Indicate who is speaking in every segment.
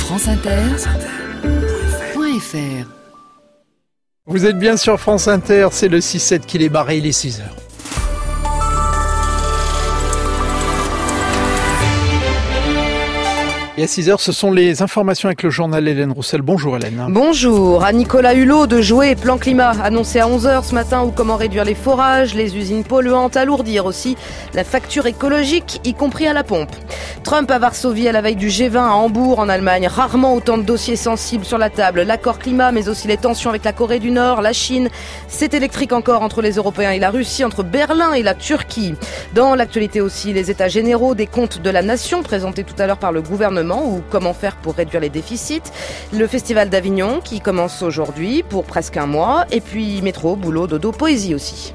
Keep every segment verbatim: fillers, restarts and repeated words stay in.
Speaker 1: France Inter point F R.
Speaker 2: Vous êtes bien sur France Inter, c'est le six sept qui les barre, il est six heures. Et à six heures, ce sont les informations avec le journal Hélène Roussel. Bonjour Hélène.
Speaker 3: Bonjour. À Nicolas Hulot de jouer plan climat annoncé à onze heures ce matin, ou comment réduire les forages, les usines polluantes, alourdir aussi la facture écologique, y compris à la pompe. Trump à Varsovie à la veille du G vingt à Hambourg en Allemagne. Rarement autant de dossiers sensibles sur la table. L'accord climat, mais aussi les tensions avec la Corée du Nord, la Chine. C'est électrique encore entre les Européens et la Russie, entre Berlin et la Turquie. Dans l'actualité aussi, les états généraux des comptes de la nation présentés tout à l'heure par le gouvernement, ou comment faire pour réduire les déficits. Le festival d'Avignon qui commence aujourd'hui pour presque un mois. Et puis métro, boulot, dodo, poésie aussi.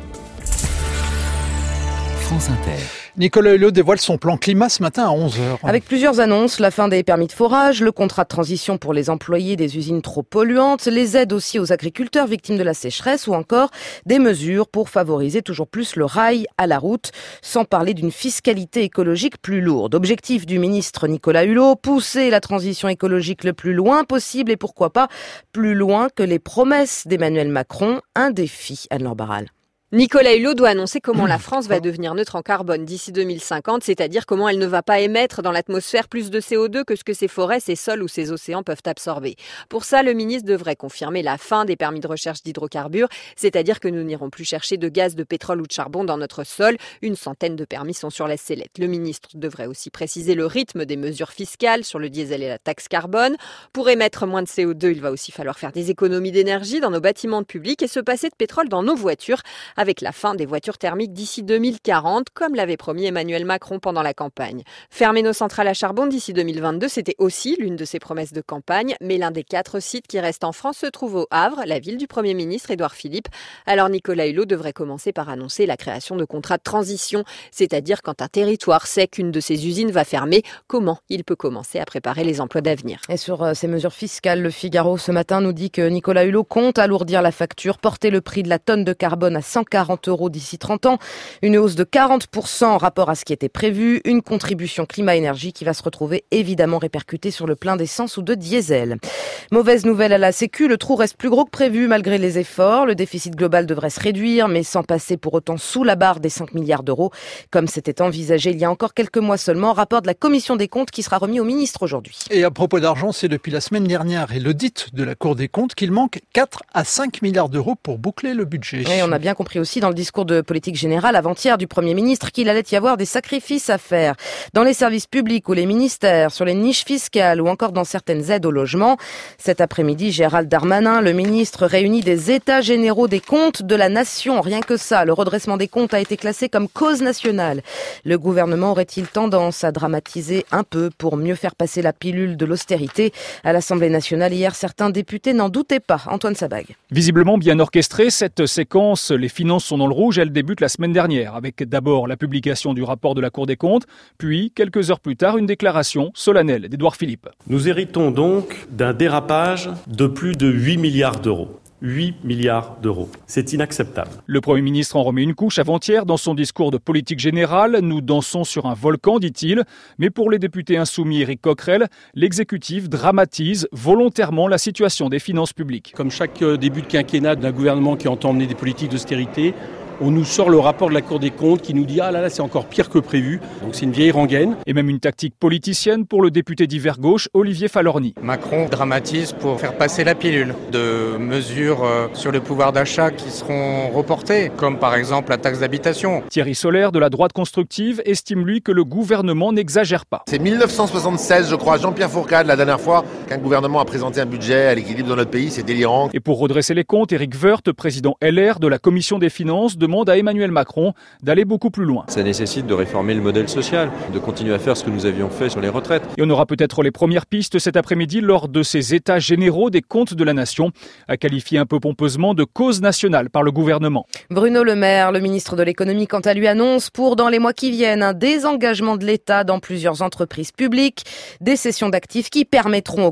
Speaker 1: France Inter.
Speaker 2: Nicolas Hulot dévoile son plan climat ce matin à onze heures.
Speaker 3: Avec plusieurs annonces, la fin des permis de forage, le contrat de transition pour les employés des usines trop polluantes, les aides aussi aux agriculteurs victimes de la sécheresse ou encore des mesures pour favoriser toujours plus le rail à la route, sans parler d'une fiscalité écologique plus lourde. Objectif du ministre Nicolas Hulot, pousser la transition écologique le plus loin possible et pourquoi pas plus loin que les promesses d'Emmanuel Macron. Un défi, Anne-Laure Barral.
Speaker 4: Nicolas Hulot doit annoncer comment la France va devenir neutre en carbone d'ici deux mille cinquante, c'est-à-dire comment elle ne va pas émettre dans l'atmosphère plus de C O deux que ce que ses forêts, ses sols ou ses océans peuvent absorber. Pour ça, le ministre devrait confirmer la fin des permis de recherche d'hydrocarbures, c'est-à-dire que nous n'irons plus chercher de gaz, de pétrole ou de charbon dans notre sol. Une centaine de permis sont sur la sellette. Le ministre devrait aussi préciser le rythme des mesures fiscales sur le diesel et la taxe carbone. Pour émettre moins de C O deux, il va aussi falloir faire des économies d'énergie dans nos bâtiments publics et se passer de pétrole dans nos voitures, avec la fin des voitures thermiques d'ici deux mille quarante, comme l'avait promis Emmanuel Macron pendant la campagne. Fermer nos centrales à charbon d'ici deux mille vingt-deux, c'était aussi l'une de ses promesses de campagne, mais l'un des quatre sites qui restent en France se trouve au Havre, la ville du Premier ministre Édouard Philippe. Alors Nicolas Hulot devrait commencer par annoncer la création de contrats de transition, c'est-à-dire quand un territoire sait qu'une de ses usines va fermer, comment il peut commencer à préparer les emplois d'avenir.
Speaker 3: Et sur euh, ces mesures fiscales, le Figaro ce matin nous dit que Nicolas Hulot compte alourdir la facture, porter le prix de la tonne de carbone à cent quarante euros d'ici trente ans, une hausse de quarante pour cent en rapport à ce qui était prévu, une contribution climat-énergie qui va se retrouver évidemment répercutée sur le plein d'essence ou de diesel. Mauvaise nouvelle à la Sécu, le trou reste plus gros que prévu malgré les efforts. Le déficit global devrait se réduire, mais sans passer pour autant sous la barre des cinq milliards d'euros, comme c'était envisagé il y a encore quelques mois seulement. Rapport de la Commission des comptes qui sera remis au ministre aujourd'hui.
Speaker 2: Et à propos d'argent, c'est depuis la semaine dernière et l'audit de la Cour des comptes qu'il manque quatre à cinq milliards d'euros pour boucler le budget.
Speaker 3: Et on a bien compris aussi dans le discours de politique générale avant-hier du Premier ministre qu'il allait y avoir des sacrifices à faire dans les services publics ou les ministères, sur les niches fiscales ou encore dans certaines aides au logement. Cet après-midi, Gérald Darmanin, le ministre, réunit des états généraux des comptes de la nation. Rien que ça, le redressement des comptes a été classé comme cause nationale. Le gouvernement aurait-il tendance à dramatiser un peu pour mieux faire passer la pilule de l'austérité? À l'Assemblée nationale hier, certains députés n'en doutaient pas. Antoine Sabag.
Speaker 5: Visiblement bien orchestrée, cette séquence, les finances sont dans le rouge, elle débute la semaine dernière, avec d'abord la publication du rapport de la Cour des comptes, puis, quelques heures plus tard, une déclaration solennelle d'Édouard Philippe.
Speaker 6: Nous héritons donc d'un dérapage de plus de huit milliards d'euros. huit milliards d'euros. C'est inacceptable.
Speaker 5: Le Premier ministre en remet une couche avant-hier dans son discours de politique générale. Nous dansons sur un volcan, dit-il. Mais pour les députés insoumis Éric Coquerel, l'exécutif dramatise volontairement la situation des finances publiques.
Speaker 7: Comme chaque début de quinquennat d'un gouvernement qui entend mener des politiques d'austérité, on nous sort le rapport de la Cour des comptes qui nous dit « Ah là là, c'est encore pire que prévu ». Donc c'est une vieille rengaine.
Speaker 5: Et même une tactique politicienne pour le député d'hiver gauche, Olivier Falorni.
Speaker 8: Macron dramatise pour faire passer la pilule de mesures sur le pouvoir d'achat qui seront reportées, comme par exemple la taxe d'habitation.
Speaker 5: Thierry Solaire, de la droite constructive, estime lui que le gouvernement n'exagère pas.
Speaker 9: C'est mille neuf cent soixante-seize, je crois, Jean-Pierre Fourcade, la dernière fois qu'un gouvernement a présenté un budget à l'équilibre dans notre pays, c'est délirant.
Speaker 5: Et pour redresser les comptes, Éric Woerth, président L R de la Commission des finances, demande à Emmanuel Macron d'aller beaucoup plus loin.
Speaker 10: Ça nécessite de réformer le modèle social, de continuer à faire ce que nous avions fait sur les retraites.
Speaker 5: Et on aura peut-être les premières pistes cet après-midi lors de ces états généraux des comptes de la nation, à qualifier un peu pompeusement de cause nationale par le gouvernement.
Speaker 3: Bruno Le Maire, le ministre de l'économie, quant à lui, annonce pour dans les mois qui viennent un désengagement de l'État dans plusieurs entreprises publiques, des cessions d'actifs qui permettront aux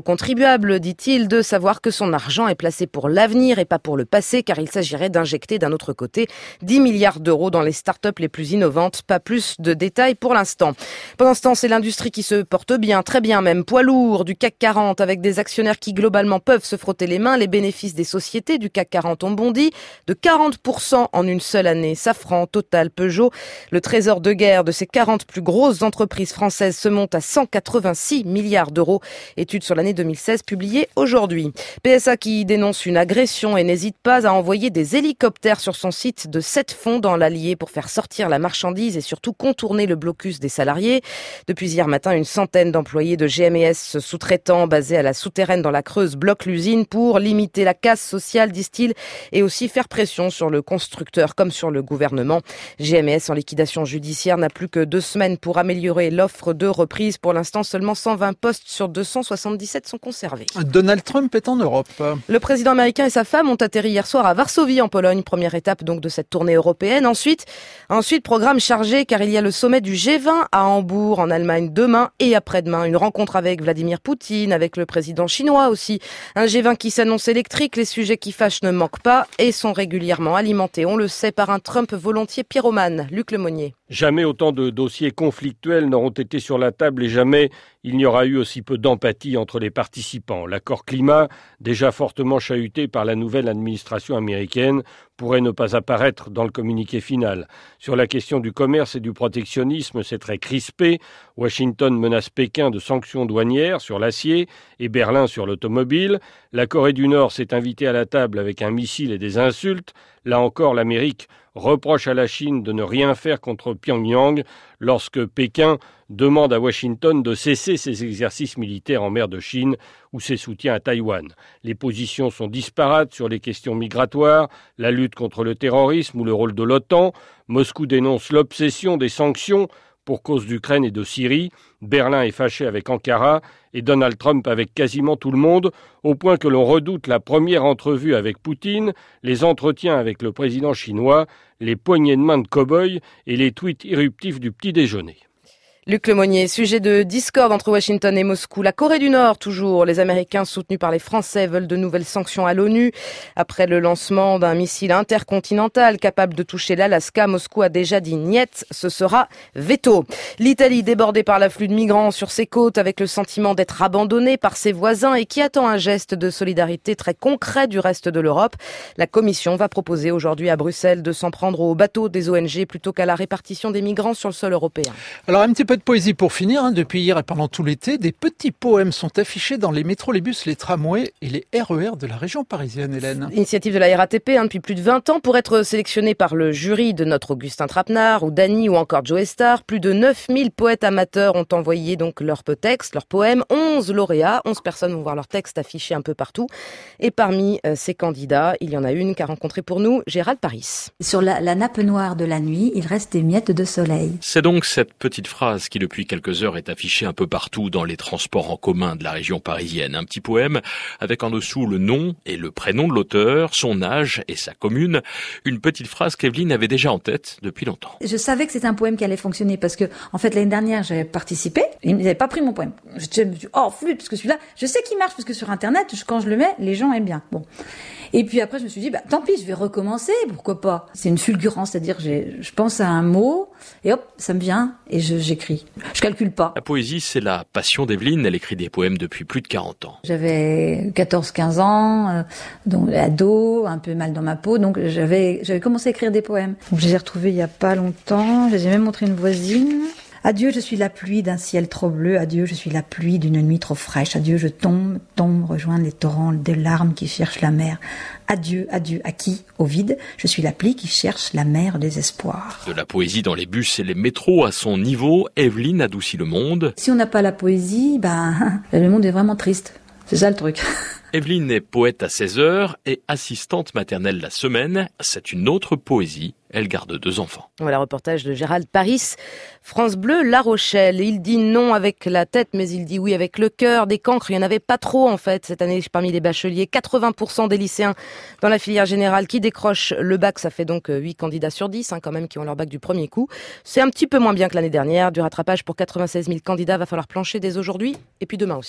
Speaker 3: contribuable, dit-il, de savoir que son argent est placé pour l'avenir et pas pour le passé, car il s'agirait d'injecter d'un autre côté dix milliards d'euros dans les startups les plus innovantes. Pas plus de détails pour l'instant. Pendant ce temps, c'est l'industrie qui se porte bien, très bien même, poids lourd du C A C quarante, avec des actionnaires qui globalement peuvent se frotter les mains. Les bénéfices des sociétés du C A C quarante ont bondi de quarante pour cent en une seule année. Safran, Total, Peugeot, le trésor de guerre de ces quarante plus grosses entreprises françaises se monte à cent quatre-vingt-six milliards d'euros. Étude sur l'année deux mille seize publiée aujourd'hui. P S A qui dénonce une agression et n'hésite pas à envoyer des hélicoptères sur son site de sept fonds dans l'Allier pour faire sortir la marchandise et surtout contourner le blocus des salariés. Depuis hier matin, une centaine d'employés de G M E S sous-traitants basés à la souterraine dans la Creuse bloquent l'usine pour limiter la casse sociale, disent-ils, et aussi faire pression sur le constructeur comme sur le gouvernement. G M E S en liquidation judiciaire n'a plus que deux semaines pour améliorer l'offre de reprise. Pour l'instant, seulement cent vingt postes sur deux cent soixante-dix-sept sont conservés.
Speaker 2: Donald Trump est en Europe.
Speaker 3: Le président américain et sa femme ont atterri hier soir à Varsovie en Pologne, première étape donc de cette tournée européenne. Ensuite, ensuite programme chargé car il y a le sommet du G vingt à Hambourg en Allemagne demain et après-demain. Une rencontre avec Vladimir Poutine, avec le président chinois aussi. Un G vingt qui s'annonce électrique, les sujets qui fâchent ne manquent pas et sont régulièrement alimentés, on le sait, par un Trump volontiers pyromane. Luc Lemonnier.
Speaker 7: Jamais autant de dossiers conflictuels n'auront été sur la table et jamais il n'y aura eu aussi peu d'empathie entre les participants. L'accord climat, déjà fortement chahuté par la nouvelle administration américaine, pourrait ne pas apparaître dans le communiqué final. Sur la question du commerce et du protectionnisme, c'est très crispé. Washington menace Pékin de sanctions douanières sur l'acier et Berlin sur l'automobile. La Corée du Nord s'est invitée à la table avec un missile et des insultes. Là encore, l'Amérique reproche à la Chine de ne rien faire contre Pyongyang lorsque Pékin demande à Washington de cesser ses exercices militaires en mer de Chine ou ses soutiens à Taïwan. Les positions sont disparates sur les questions migratoires, la lutte contre le terrorisme ou le rôle de l'OTAN. Moscou dénonce l'obsession des sanctions pour cause d'Ukraine et de Syrie. Berlin est fâché avec Ankara et Donald Trump avec quasiment tout le monde, au point que l'on redoute la première entrevue avec Poutine, les entretiens avec le président chinois, les poignées de main de cow-boy et les tweets irruptifs du petit déjeuner.
Speaker 3: Luc Lemonnier, sujet de discorde entre Washington et Moscou. La Corée du Nord, toujours. Les Américains, soutenus par les Français, veulent de nouvelles sanctions à l'ONU. Après le lancement d'un missile intercontinental capable de toucher l'Alaska, Moscou a déjà dit niet, ce sera veto. L'Italie, débordée par l'afflux de migrants sur ses côtes, avec le sentiment d'être abandonnée par ses voisins et qui attend un geste de solidarité très concret du reste de l'Europe. La Commission va proposer aujourd'hui à Bruxelles de s'en prendre aux bateaux des O N G plutôt qu'à la répartition des migrants sur le sol européen.
Speaker 2: Alors un petit peu de poésie pour finir, hein. Depuis hier et pendant tout l'été, des petits poèmes sont affichés dans les métros, les bus, les tramways et les R E R de la région parisienne, Hélène.
Speaker 3: Initiative de la R A T P hein, depuis plus de vingt ans pour être sélectionné par le jury de notre Augustin Trapenard ou Dany ou encore Joe Star. Plus de neuf mille poètes amateurs ont envoyé donc leurs textes, leurs poèmes. onze lauréats, onze personnes vont voir leurs textes affichés un peu partout. Et parmi euh, ces candidats, il y en a une qu'a rencontré pour nous Gérald Paris.
Speaker 11: Sur la, la nappe noire de la nuit, il reste des miettes de soleil.
Speaker 12: C'est donc cette petite phrase qui depuis quelques heures est affiché un peu partout dans les transports en commun de la région parisienne. Un petit poème avec en dessous le nom et le prénom de l'auteur, son âge et sa commune. Une petite phrase qu'Evelyne avait déjà en tête depuis longtemps.
Speaker 11: Je savais que c'était un poème qui allait fonctionner parce que, en fait, l'année dernière, j'avais participé. Ils n'avaient pas pris mon poème. Je me suis dit, oh, flûte, parce que celui-là, je sais qu'il marche parce que sur Internet, quand je le mets, les gens aiment bien. Bon. Et puis après, je me suis dit, bah, tant pis, je vais recommencer, pourquoi pas. C'est une fulgurance, c'est-à-dire, j'ai, je pense à un mot, et hop, ça me vient, et je, j'écris. Je calcule pas.
Speaker 12: La poésie, c'est la passion d'Evelyne. Elle écrit des poèmes depuis plus de quarante ans.
Speaker 11: J'avais quatorze quinze ans, euh, donc ado, un peu mal dans ma peau, donc j'avais, j'avais commencé à écrire des poèmes. Donc je les ai retrouvés il y a pas longtemps, je les ai même montré à une voisine. Adieu, je suis la pluie d'un ciel trop bleu. Adieu, je suis la pluie d'une nuit trop fraîche. Adieu, je tombe, tombe, rejoindre les torrents de larmes qui cherchent la mer. Adieu, adieu, à qui? Au vide. Je suis la pluie qui cherche la mer des espoirs.
Speaker 12: De la poésie dans les bus et les métros à son niveau, Evelyne adoucit le monde.
Speaker 11: Si on n'a pas la poésie, ben, le monde est vraiment triste. C'est ça le truc.
Speaker 12: Evelyne est poète à seize heures et assistante maternelle la semaine. C'est une autre poésie. Elle garde deux enfants.
Speaker 3: Voilà, reportage de Gérald Paris. France Bleu, La Rochelle. Il dit non avec la tête, mais il dit oui avec le cœur. Des cancres, il n'y en avait pas trop en fait cette année parmi les bacheliers. quatre-vingts pour cent des lycéens dans la filière générale qui décrochent le bac. Ça fait donc huit candidats sur dix hein, quand même qui ont leur bac du premier coup. C'est un petit peu moins bien que l'année dernière. Du rattrapage pour quatre-vingt-seize mille candidats. Va falloir plancher dès aujourd'hui et puis demain aussi.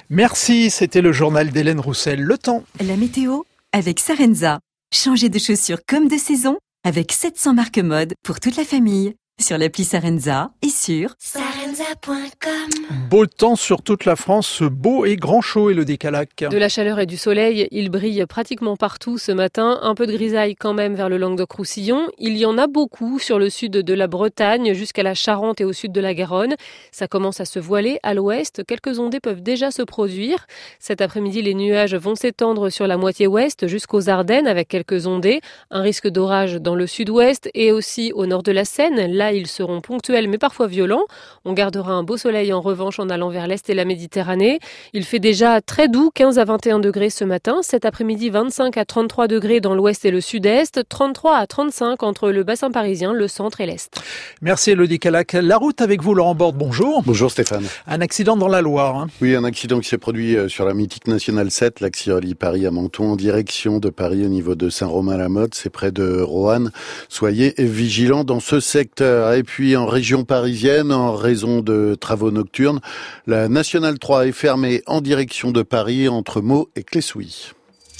Speaker 2: Merci, c'était le journal d'Hélène Roussel. Le temps.
Speaker 13: La météo avec Sarenza. Changez de chaussures comme de saison avec sept cents marques mode pour toute la famille. Sur l'appli Sarenza et sur
Speaker 14: sarenza point com.
Speaker 2: Beau temps sur toute la France, beau et grand chaud, Élodie Calac.
Speaker 15: De la chaleur et du soleil, il brille pratiquement partout ce matin. Un peu de grisaille quand même vers le Languedoc-Roussillon. Il y en a beaucoup sur le sud de la Bretagne jusqu'à la Charente et au sud de la Garonne. Ça commence à se voiler à l'ouest. Quelques ondées peuvent déjà se produire. Cet après-midi, les nuages vont s'étendre sur la moitié ouest jusqu'aux Ardennes avec quelques ondées. Un risque d'orage dans le sud-ouest et aussi au nord de la Seine. Là, ils seront ponctuels mais parfois violents. On gardera un beau soleil en revanche en allant vers l'est et la Méditerranée. Il fait déjà très doux, quinze à vingt et un degrés ce matin. Cet après-midi, vingt-cinq à trente-trois degrés dans l'ouest et le sud-est. trente-trois à trente-cinq entre le bassin parisien, le centre et l'est.
Speaker 2: Merci Élodie Calac. La route avec vous, Laurent Borde, bonjour.
Speaker 16: Bonjour Stéphane.
Speaker 2: Un accident dans la Loire. Hein.
Speaker 16: Oui, un accident qui s'est produit sur la mythique Nationale sept, l'axe qui relie Paris à Menton en direction de Paris au niveau de Saint-Romain-la-Motte. C'est près de Roanne. Soyez vigilants dans ce secteur. Et puis en région parisienne, en raison de travaux nocturnes, la Nationale trois est fermée en direction de Paris entre Meaux et Clessouilly.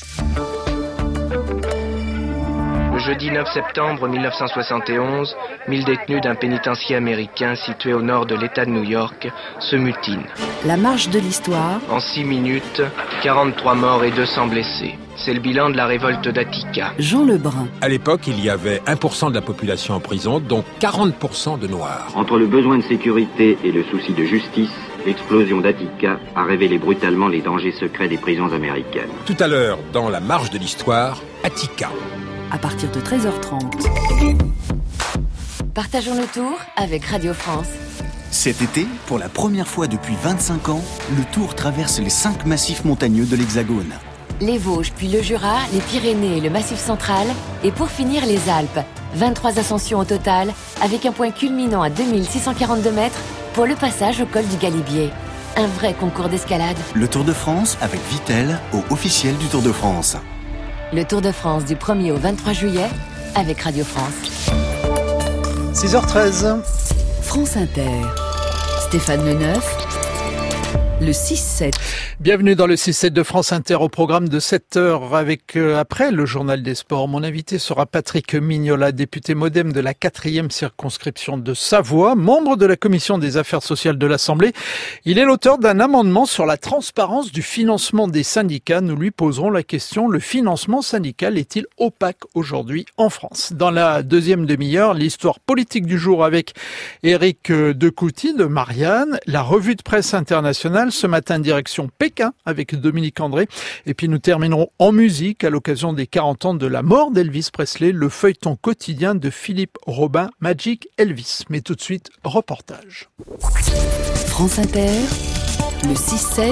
Speaker 17: Le jeudi neuf septembre mille neuf cent soixante et onze, mille détenus d'un pénitencier américain situé au nord de l'État de New York se mutinent.
Speaker 1: La marche de l'histoire.
Speaker 17: En six minutes, quarante-trois morts et deux cents blessés. C'est le bilan de la révolte d'Attica.
Speaker 1: Jean Lebrun.
Speaker 18: À l'époque, il y avait un pour cent de la population en prison, dont quarante pour cent de Noirs.
Speaker 19: Entre le besoin de sécurité et le souci de justice, l'explosion d'Attica a révélé brutalement les dangers secrets des prisons américaines.
Speaker 18: Tout à l'heure, dans la marche de l'histoire, Attica.
Speaker 1: À partir de treize heures trente.
Speaker 14: Partageons le tour avec Radio France.
Speaker 20: Cet été, pour la première fois depuis vingt-cinq ans, le Tour traverse les cinq massifs montagneux de l'Hexagone.
Speaker 14: Les Vosges, puis le Jura, les Pyrénées et le Massif central. Et pour finir, les Alpes. vingt-trois ascensions au total, avec un point culminant à deux mille six cent quarante-deux mètres pour le passage au col du Galibier. Un vrai concours d'escalade.
Speaker 20: Le Tour de France avec Vittel, au officiel du Tour de France.
Speaker 14: Le Tour de France du premier au vingt-trois juillet avec Radio France.
Speaker 2: six heures treize.
Speaker 1: France Inter. Stéphane Leneuf. Le six sept.
Speaker 2: Bienvenue dans le six sept de France Inter au programme de sept heures avec, euh, après le journal des sports. Mon invité sera Patrick Mignola, député MoDem de la quatrième circonscription de Savoie, membre de la commission des affaires sociales de l'Assemblée. Il est l'auteur d'un amendement sur la transparence du financement des syndicats. Nous lui poserons la question, le financement syndical est-il opaque aujourd'hui en France? Dans la deuxième demi-heure, l'histoire politique du jour avec Éric Decouty de Marianne, la revue de presse internationale, ce matin direction Pékin avec Dominique André. Et puis nous terminerons en musique à l'occasion des quarante ans de la mort d'Elvis Presley, le feuilleton quotidien de Philippe Robin, Magic Elvis. Mais tout de suite, reportage.
Speaker 1: France Inter, le six sept,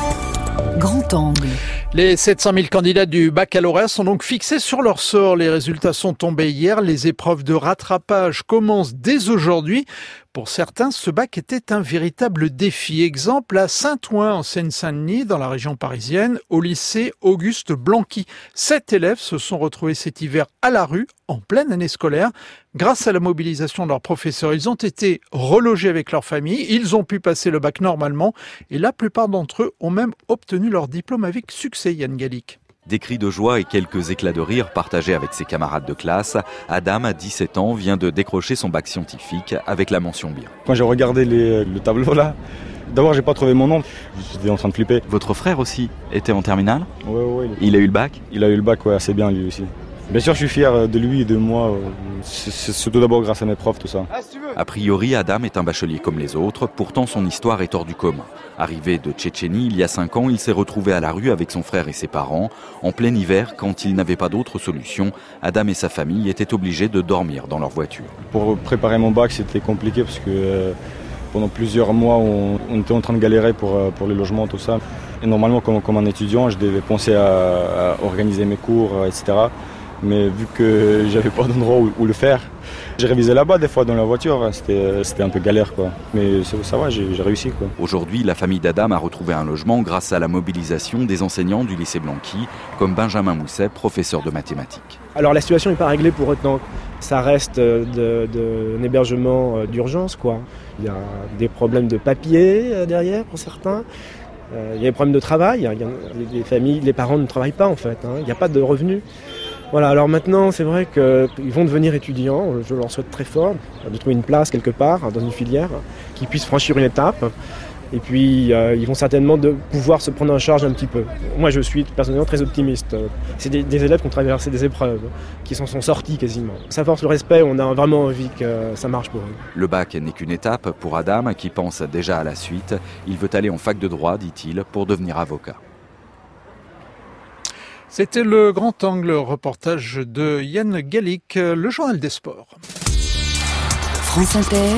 Speaker 1: grand angle.
Speaker 2: Les sept cent mille candidats du baccalauréat sont donc fixés sur leur sort. Les résultats sont tombés hier. Les épreuves de rattrapage commencent dès aujourd'hui. Pour certains, ce bac était un véritable défi. Exemple à Saint-Ouen, en Seine-Saint-Denis, dans la région parisienne, au lycée Auguste Blanqui. Sept élèves se sont retrouvés cet hiver à la rue, en pleine année scolaire. Grâce à la mobilisation de leurs professeurs, ils ont été relogés avec leur famille. Ils ont pu passer le bac normalement. Et la plupart d'entre eux ont même obtenu leur diplôme avec succès, Yann Gallic.
Speaker 21: Des cris de joie et quelques éclats de rire partagés avec ses camarades de classe. Adam, à dix-sept ans, vient de décrocher son bac scientifique avec la mention bien.
Speaker 22: Quand j'ai regardé les, le tableau là, d'abord j'ai pas trouvé mon nom, j'étais en train de flipper.
Speaker 21: Votre frère aussi était en terminale ?
Speaker 22: Ouais, ouais.
Speaker 21: Il a eu le bac ?
Speaker 22: Il a eu le bac, ouais, assez bien lui aussi. Bien sûr, je suis fier de lui et de moi. C'est, c'est tout d'abord grâce à mes profs, tout ça.
Speaker 21: A priori, Adam est un bachelier comme les autres. Pourtant, son histoire est hors du commun. Arrivé de Tchétchénie il y a cinq ans, il s'est retrouvé à la rue avec son frère et ses parents. En plein hiver, quand il n'avait pas d'autre solution, Adam et sa famille étaient obligés de dormir dans leur voiture.
Speaker 22: Pour préparer mon bac, c'était compliqué parce que euh, pendant plusieurs mois, on, on était en train de galérer pour, pour les logements, tout ça. Et normalement, comme, comme un étudiant, je devais penser à, à organiser mes cours, et cetera. Mais vu que j'avais pas d'endroit où, où le faire, j'ai révisé là-bas des fois dans la voiture, c'était, c'était un peu galère quoi. Mais ça, ça va, j'ai, j'ai réussi quoi.
Speaker 21: Aujourd'hui, la famille d'Adam a retrouvé un logement grâce à la mobilisation des enseignants du lycée Blanqui, comme Benjamin Mousset, professeur de mathématiques.
Speaker 23: Alors la situation n'est pas réglée pour autant, ça reste de, de, un hébergement d'urgence quoi. Il y a des problèmes de papier derrière pour certains. Euh, il y a des problèmes de travail, il y a les familles, les parents ne travaillent pas en fait, hein, il n'y a pas de revenus. Voilà, alors maintenant c'est vrai qu'ils vont devenir étudiants, je leur souhaite très fort de trouver une place quelque part dans une filière, qu'ils puissent franchir une étape. Et puis, euh, ils vont certainement de pouvoir se prendre en charge un petit peu. Moi, je suis personnellement très optimiste. C'est des, des élèves qui ont traversé des épreuves, qui s'en sont sortis quasiment. Ça force le respect, on a vraiment envie que ça marche pour eux.
Speaker 21: Le bac n'est qu'une étape pour Adam, qui pense déjà à la suite. Il veut aller en fac de droit, dit-il, pour devenir avocat.
Speaker 2: C'était le Grand Angle, reportage de Yann Gallic, le journal des sports.
Speaker 1: France Inter.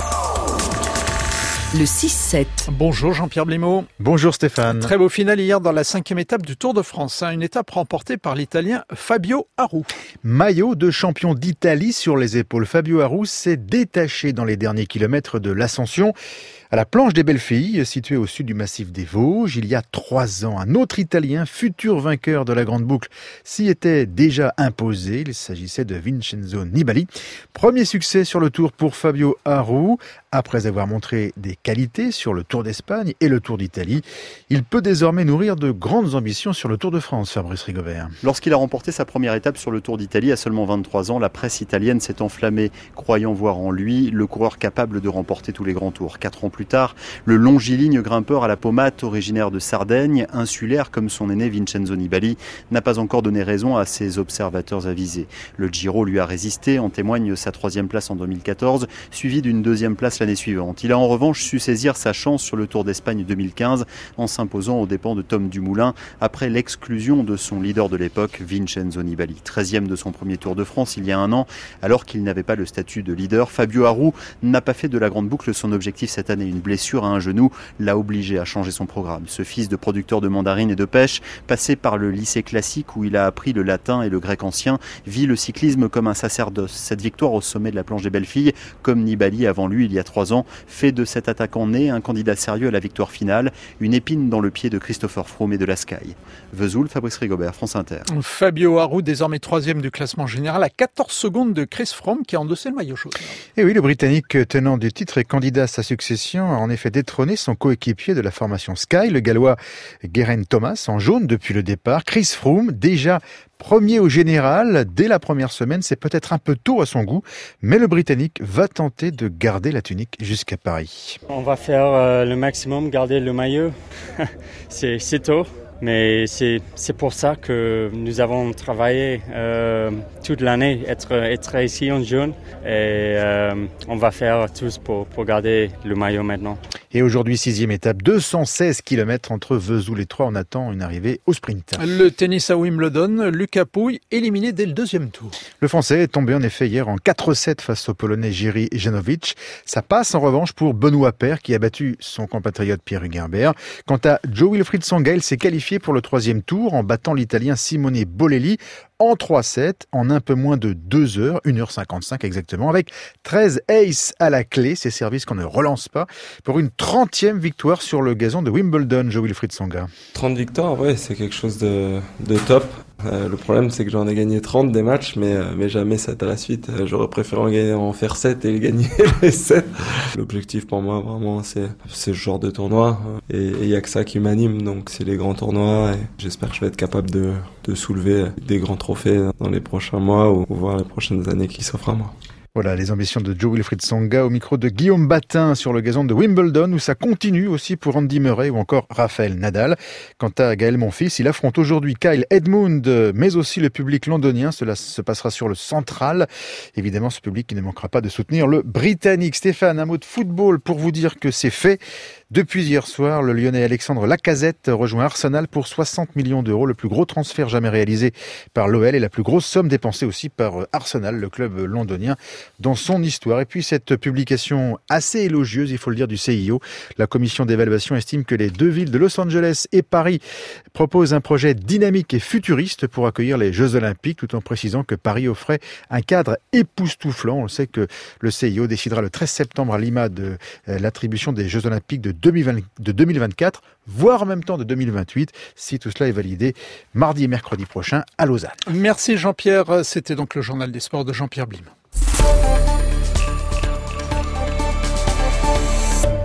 Speaker 1: Le six sept.
Speaker 2: Bonjour Jean-Pierre Blimaud.
Speaker 4: Bonjour Stéphane.
Speaker 2: Très beau final hier dans la cinquième étape du Tour de France. Une étape remportée par l'Italien Fabio Aru.
Speaker 4: Maillot de champion d'Italie sur les épaules. Fabio Aru s'est détaché dans les derniers kilomètres de l'ascension. À la planche des Belles-Filles, située au sud du massif des Vosges, il y a trois ans, un autre Italien, futur vainqueur de la Grande Boucle, s'y était déjà imposé. Il s'agissait de Vincenzo Nibali. Premier succès sur le Tour pour Fabio Aru. Après avoir montré des qualités sur le Tour d'Espagne et le Tour d'Italie, il peut désormais nourrir de grandes ambitions sur le Tour de France, Fabrice Rigobert.
Speaker 6: Lorsqu'il a remporté sa première étape sur le Tour d'Italie à seulement vingt-trois ans, la presse italienne s'est enflammée, croyant voir en lui le coureur capable de remporter tous les grands tours. Quatre ans plus tard, le longiligne grimpeur à la pommade, originaire de Sardaigne, insulaire comme son aîné Vincenzo Nibali, n'a pas encore donné raison à ses observateurs avisés. Le Giro lui a résisté, en témoigne sa troisième place en deux mille quatorze, suivie d'une deuxième place l'année suivante. Il a en revanche su saisir sa chance sur le Tour d'Espagne deux mille quinze en s'imposant aux dépens de Tom Dumoulin après l'exclusion de son leader de l'époque, Vincenzo Nibali. treizième de son premier Tour de France il y a un an, alors qu'il n'avait pas le statut de leader. Fabio Aru n'a pas fait de la Grande Boucle son objectif cette année. Une blessure à un genou l'a obligé à changer son programme. Ce fils de producteur de mandarines et de pêche, passé par le lycée classique où il a appris le latin et le grec ancien, vit le cyclisme comme un sacerdoce. Cette victoire au sommet de la planche des Belles-Filles, comme Nibali avant lui il y a trois ans, fait de cet attaquant né un candidat sérieux à la victoire finale, une épine dans le pied de Christopher Froome et de la Sky. Vesoul, Fabrice Rigobert, France Inter.
Speaker 2: Fabio Aru, désormais troisième du classement général, à quatorze secondes de Chris Froome qui a endossé le maillot jaune.
Speaker 4: Et oui, le Britannique tenant du titre et candidat à sa succession a en effet détrôné son coéquipier de la formation Sky, le Gallois Geraint Thomas, en jaune depuis le départ. Chris Froome, déjà premier au général, dès la première semaine, c'est peut-être un peu tôt à son goût, mais le Britannique va tenter de garder la tunique jusqu'à Paris.
Speaker 23: On va faire euh, le maximum, garder le maillot. c'est, c'est tôt, mais c'est, c'est pour ça que nous avons travaillé euh, toute l'année, être, être ici en jaune, et euh, on va faire tous pour, pour garder le maillot maintenant.
Speaker 4: Et aujourd'hui, sixième étape, deux cent seize kilomètres entre Vesoul et Troyes. On attend une arrivée au sprint.
Speaker 2: Le tennis à Wimbledon, Lucas Pouille éliminé dès le deuxième tour.
Speaker 4: Le Français est tombé en effet hier en quatre sept face au Polonais Jiří Janowicz. Ça passe en revanche pour Benoît Paire qui a battu son compatriote Pierre Hugues. Quant à Jo-Wilfried Tsonga, il s'est qualifié pour le troisième tour en battant l'Italien Simone Bolelli en trois sept, en un peu moins de deux heures, une heure cinquante-cinq exactement, avec treize aces à la clé, ces services qu'on ne relance pas, pour une trentième victoire sur le gazon de Wimbledon, Jo-Wilfried Tsonga.
Speaker 8: trente victoires, ouais, c'est quelque chose de, de top. Euh, le problème, c'est que j'en ai gagné trente des matchs, mais, euh, mais jamais sept à la suite. Euh, j'aurais préféré en, gagner, en faire sept et gagner les sept. L'objectif pour moi, vraiment, c'est, c'est ce genre de tournoi. Et il n'y a que ça qui m'anime, donc c'est les grands tournois. Et j'espère que je vais être capable de, de soulever des grands trophées dans les prochains mois ou, ou voir les prochaines années qui s'offrent à moi.
Speaker 4: Voilà les ambitions de Jo-Wilfried Tsonga au micro de Guillaume Batin sur le gazon de Wimbledon où ça continue aussi pour Andy Murray ou encore Raphaël Nadal. Quant à Gaël Monfils, il affronte aujourd'hui Kyle Edmund mais aussi le public londonien. Cela se passera sur le Central. Évidemment ce public qui ne manquera pas de soutenir le Britannique. Stéphane, un mot de football pour vous dire que c'est fait. Depuis hier soir, le Lyonnais Alexandre Lacazette rejoint Arsenal pour soixante millions d'euros, le plus gros transfert jamais réalisé par l'O L et la plus grosse somme dépensée aussi par Arsenal, le club londonien, dans son histoire. Et puis cette publication assez élogieuse, il faut le dire, du C I O. La commission d'évaluation estime que les deux villes de Los Angeles et Paris proposent un projet dynamique et futuriste pour accueillir les Jeux Olympiques, tout en précisant que Paris offrait un cadre époustouflant. On sait que le C I O décidera le treize septembre à Lima de l'attribution des Jeux Olympiques de deux mille vingt, de deux mille vingt-quatre, voire en même temps de deux mille vingt-huit, si tout cela est validé mardi et mercredi prochain à Lausanne.
Speaker 2: Merci Jean-Pierre, c'était donc le journal des sports de Jean-Pierre Blim.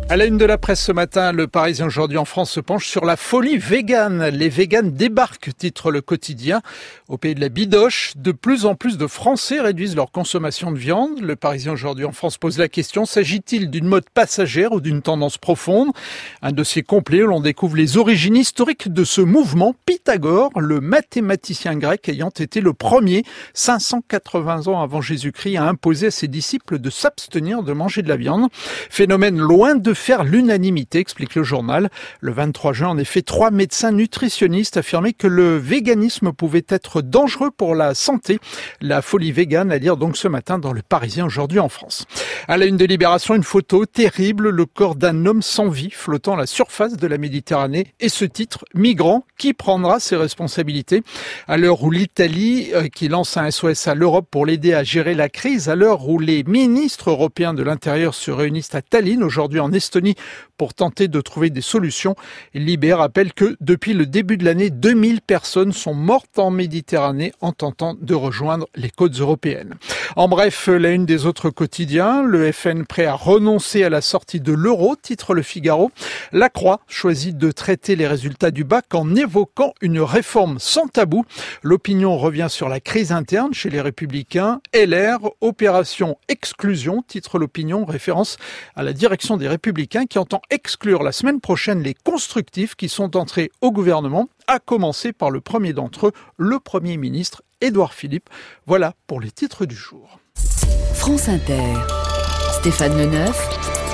Speaker 2: À la une de la presse ce matin, le Parisien aujourd'hui en France se penche sur la folie végane. Les véganes débarquent, titre le quotidien. Au pays de la bidoche, de plus en plus de Français réduisent leur consommation de viande. Le Parisien aujourd'hui en France pose la question, s'agit-il d'une mode passagère ou d'une tendance profonde? Un dossier complet où l'on découvre les origines historiques de ce mouvement. Pythagore, le mathématicien grec ayant été le premier, cinq cent quatre-vingts ans avant Jésus-Christ, à imposer à ses disciples de s'abstenir de manger de la viande. Phénomène loin de faire l'unanimité, explique le journal. Le vingt-trois juin, en effet, trois médecins nutritionnistes affirmaient que le véganisme pouvait être dangereux pour la santé. La folie végane à lire donc ce matin dans le Parisien aujourd'hui en France. À la une de Libération, une photo terrible, le corps d'un homme sans vie flottant à la surface de la Méditerranée. Et ce titre, migrant, qui prendra ses responsabilités? À l'heure où l'Italie, euh, qui lance un S O S à l'Europe pour l'aider à gérer la crise, à l'heure où les ministres européens de l'Intérieur se réunissent à Tallinn aujourd'hui en Estonie pour tenter de trouver des solutions. Libé rappelle que depuis le début de l'année, deux mille personnes sont mortes en Méditerranée en tentant de rejoindre les côtes européennes. En bref, la une des autres quotidiens, le F N prêt à renoncer à la sortie de l'euro, titre Le Figaro. La Croix choisit de traiter les résultats du bac en évoquant une réforme sans tabou. L'opinion revient sur la crise interne chez les Républicains. L R, opération exclusion, titre l'opinion, référence à la direction des Républicains qui entend exclure la semaine prochaine les constructifs qui sont entrés au gouvernement, à commencer par le premier d'entre eux, le Premier ministre Édouard Philippe. Voilà pour les titres du jour.
Speaker 1: France Inter, Stéphane Leneuf,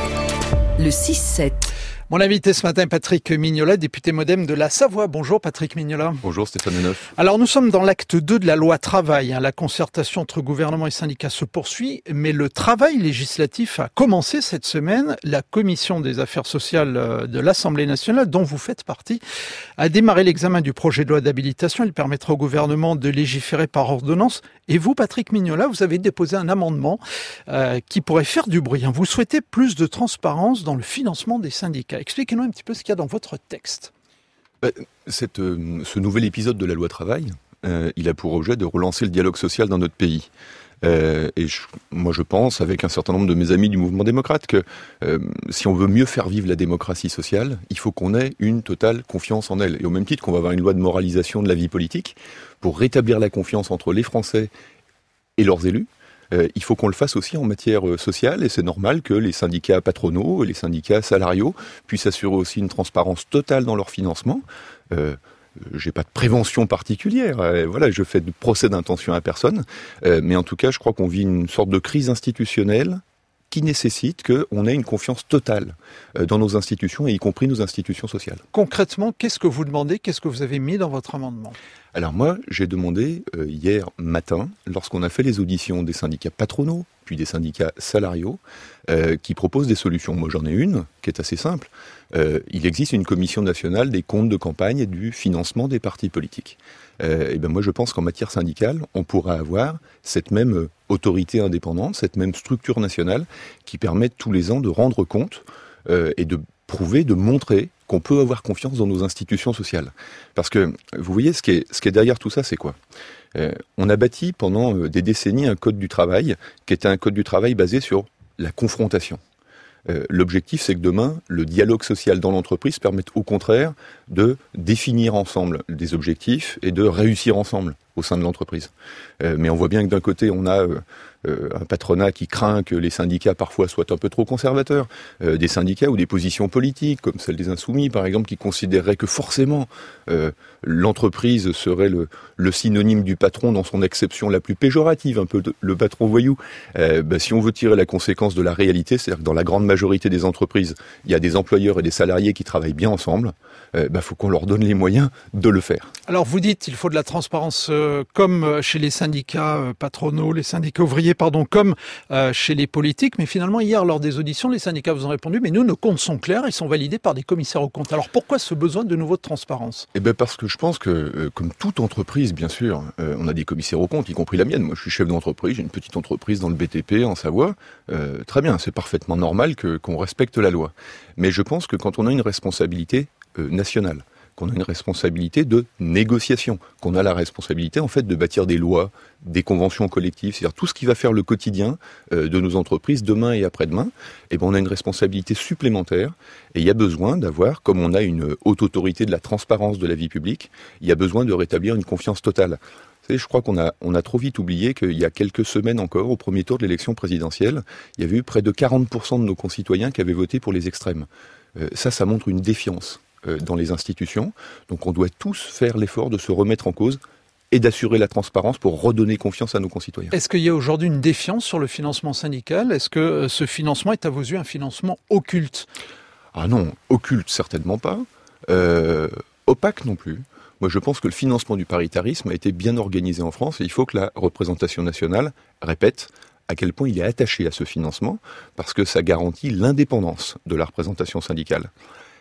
Speaker 1: le six sept.
Speaker 2: Mon invité ce matin, Patrick Mignola, député modem de la Savoie. Bonjour Patrick Mignola.
Speaker 5: Bonjour Stéphane Leneuf.
Speaker 2: Alors nous sommes dans l'acte deux de la loi travail. La concertation entre gouvernement et syndicats se poursuit, mais le travail législatif a commencé cette semaine. La commission des affaires sociales de l'Assemblée nationale, dont vous faites partie, a démarré l'examen du projet de loi d'habilitation. Il permettra au gouvernement de légiférer par ordonnance. Et vous, Patrick Mignola, vous avez déposé un amendement euh, qui pourrait faire du bruit. Vous souhaitez plus de transparence dans le financement des syndicats. Expliquez-nous un petit peu ce qu'il y a dans votre texte.
Speaker 5: Cette, euh, ce nouvel épisode de la loi travail, euh, il a pour objet de relancer le dialogue social dans notre pays. Euh, et je, moi je pense, avec un certain nombre de mes amis du mouvement démocrate, que euh, si on veut mieux faire vivre la démocratie sociale, il faut qu'on ait une totale confiance en elle. Et au même titre qu'on va avoir une loi de moralisation de la vie politique, pour rétablir la confiance entre les Français et leurs élus, Euh, il faut qu'on le fasse aussi en matière euh, sociale, et c'est normal que les syndicats patronaux et les syndicats salariaux puissent assurer aussi une transparence totale dans leur financement. Euh, j'ai pas de prévention particulière, euh, voilà, je fais de procès d'intention à personne, euh, mais en tout cas, je crois qu'on vit une sorte de crise institutionnelle qui nécessite qu'on ait une confiance totale dans nos institutions, et y compris nos institutions sociales.
Speaker 2: Concrètement, qu'est-ce que vous demandez? Qu'est-ce que vous avez mis dans votre amendement?
Speaker 5: Alors moi, j'ai demandé euh, hier matin, lorsqu'on a fait les auditions des syndicats patronaux, puis des syndicats salariaux, euh, qui proposent des solutions. Moi, j'en ai une, qui est assez simple. Euh, il existe une commission nationale des comptes de campagne et du financement des partis politiques. Euh, et ben moi, je pense qu'en matière syndicale, on pourra avoir cette même autorité indépendante, cette même structure nationale qui permet tous les ans de rendre compte euh, et de prouver, de montrer qu'on peut avoir confiance dans nos institutions sociales. Parce que, vous voyez, ce qui est, ce qui est derrière tout ça, c'est quoi ? euh, On a bâti pendant euh, des décennies un code du travail qui était un code du travail basé sur la confrontation. Euh, l'objectif, c'est que demain, le dialogue social dans l'entreprise permette au contraire de définir ensemble des objectifs et de réussir ensemble au sein de l'entreprise. Euh, mais on voit bien que d'un côté, on a euh, euh, un patronat qui craint que les syndicats parfois soient un peu trop conservateurs, euh, des syndicats ou des positions politiques, comme celle des Insoumis par exemple, qui considéreraient que forcément euh, l'entreprise serait le, le synonyme du patron dans son acception la plus péjorative, un peu de, le patron voyou. Euh, bah, si on veut tirer la conséquence de la réalité, c'est-à-dire que dans la grande majorité des entreprises, il y a des employeurs et des salariés qui travaillent bien ensemble, il euh, bah, faut qu'on leur donne les moyens de le faire.
Speaker 2: Alors vous dites qu'il faut de la transparence euh, comme chez les syndicats euh, patronaux, les syndicats ouvriers, pardon, comme euh, chez les politiques, mais finalement hier lors des auditions, les syndicats vous ont répondu, mais nous, nos comptes sont clairs, ils sont validés par des commissaires aux comptes. Alors pourquoi ce besoin de nouveau de transparence ?
Speaker 5: Eh bien parce que je pense que, euh, comme toute entreprise, bien sûr, euh, on a des commissaires aux comptes, y compris la mienne. Moi je suis chef d'entreprise, j'ai une petite entreprise dans le B T P en Savoie. Euh, très bien, c'est parfaitement normal que, qu'on respecte la loi. Mais je pense que quand on a une responsabilité euh, nationale, qu'on a une responsabilité de négociation, qu'on a la responsabilité en fait de bâtir des lois, des conventions collectives, c'est-à-dire tout ce qui va faire le quotidien euh, de nos entreprises demain et après-demain. Et ben on a une responsabilité supplémentaire et il y a besoin d'avoir, comme on a une haute autorité de la transparence de la vie publique, il y a besoin de rétablir une confiance totale. Je crois qu'on a, on a trop vite oublié qu'il y a quelques semaines encore, au premier tour de l'élection présidentielle, il y avait eu près de quarante pour cent de nos concitoyens qui avaient voté pour les extrêmes. Euh, ça, ça montre une défiance euh, dans les institutions. Donc on doit tous faire l'effort de se remettre en cause et d'assurer la transparence pour redonner confiance à nos concitoyens.
Speaker 2: Est-ce qu'il y a aujourd'hui une défiance sur le financement syndical ? Est-ce que ce financement est à vos yeux un financement occulte ?
Speaker 5: Ah non, occulte certainement pas. Euh, opaque non plus. Moi, je pense que le financement du paritarisme a été bien organisé en France et il faut que la représentation nationale répète à quel point il est attaché à ce financement parce que ça garantit l'indépendance de la représentation syndicale.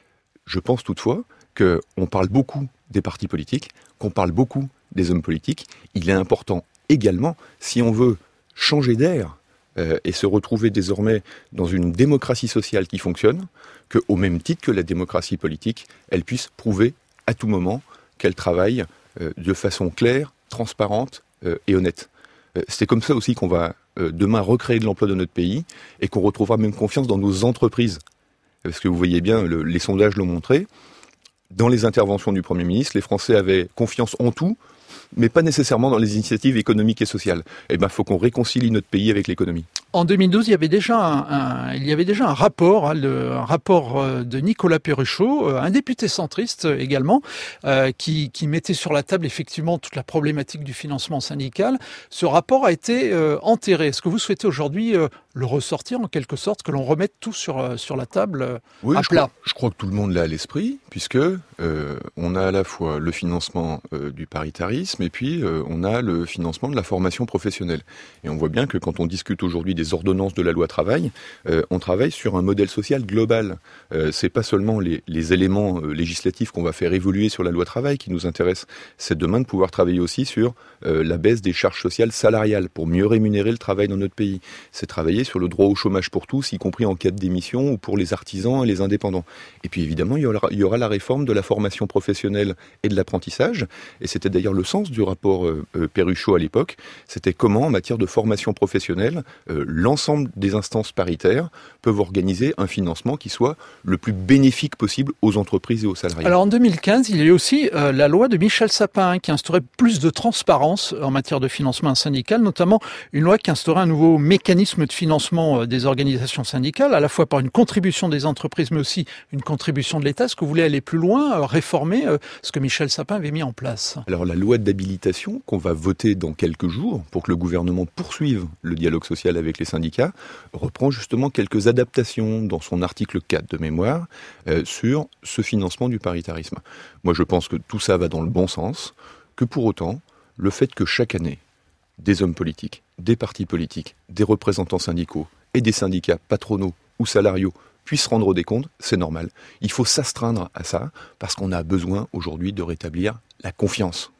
Speaker 5: Je pense toutefois qu'on parle beaucoup des partis politiques, qu'on parle beaucoup des hommes politiques. Il est important également, si on veut changer d'air euh, et se retrouver désormais dans une démocratie sociale qui fonctionne, qu'au même titre que la démocratie politique, elle puisse prouver à tout moment qu'elle travaille euh, de façon claire, transparente euh, et honnête. Euh, c'est comme ça aussi qu'on va euh, demain recréer de l'emploi dans notre pays et qu'on retrouvera même confiance dans nos entreprises. Parce que vous voyez bien, le, les sondages l'ont montré, dans les interventions du Premier ministre, les Français avaient confiance en tout, mais pas nécessairement dans les initiatives économiques et sociales. Eh ben, il faut qu'on réconcilie notre pays avec l'économie.
Speaker 2: En deux mille douze, il y avait déjà un, un, il y avait déjà un rapport, hein, le, un rapport de Nicolas Perruchot, un député centriste également, euh, qui, qui mettait sur la table effectivement toute la problématique du financement syndical. Ce rapport a été euh, enterré. Est-ce que vous souhaitez aujourd'hui euh, le ressortir en quelque sorte, que l'on remette tout sur, euh, sur la table euh,
Speaker 5: oui,
Speaker 2: à
Speaker 5: je
Speaker 2: plat
Speaker 5: crois, je crois que tout le monde l'a à l'esprit, puisque euh, on a à la fois le financement euh, du paritarisme et puis euh, on a le financement de la formation professionnelle. Et on voit bien que quand on discute aujourd'hui des ordonnances de la loi travail, euh, on travaille sur un modèle social global. Euh, c'est pas seulement les, les éléments euh, législatifs qu'on va faire évoluer sur la loi travail qui nous intéressent, c'est demain de pouvoir travailler aussi sur euh, la baisse des charges sociales salariales pour mieux rémunérer le travail dans notre pays. C'est travailler sur le droit au chômage pour tous, y compris en cas de démission ou pour les artisans et les indépendants. Et puis évidemment, il y aura, il y aura la réforme de la formation professionnelle et de l'apprentissage, et c'était d'ailleurs le sens du rapport euh, euh, Perruchot à l'époque, c'était comment en matière de formation professionnelle, euh, l'ensemble des instances paritaires peuvent organiser un financement qui soit le plus bénéfique possible aux entreprises et aux salariés.
Speaker 2: Alors en deux mille quinze, il y a eu aussi euh, la loi de Michel Sapin hein, qui instaurait plus de transparence en matière de financement syndical, notamment une loi qui instaurait un nouveau mécanisme de financement euh, des organisations syndicales, à la fois par une contribution des entreprises mais aussi une contribution de l'État. Est-ce que vous voulez aller plus loin, euh, réformer euh, ce que Michel Sapin avait mis en place ?
Speaker 5: Alors la loi d'habilitation qu'on va voter dans quelques jours pour que le gouvernement poursuive le dialogue social avec les syndicats reprend justement quelques adaptations dans son article quatre de mémoire euh, sur ce financement du paritarisme. Moi je pense que tout ça va dans le bon sens, que pour autant, le fait que chaque année, des hommes politiques, des partis politiques, des représentants syndicaux et des syndicats patronaux ou salariaux puissent rendre des comptes, c'est normal. Il faut s'astreindre à ça parce qu'on a besoin aujourd'hui de rétablir la confiance.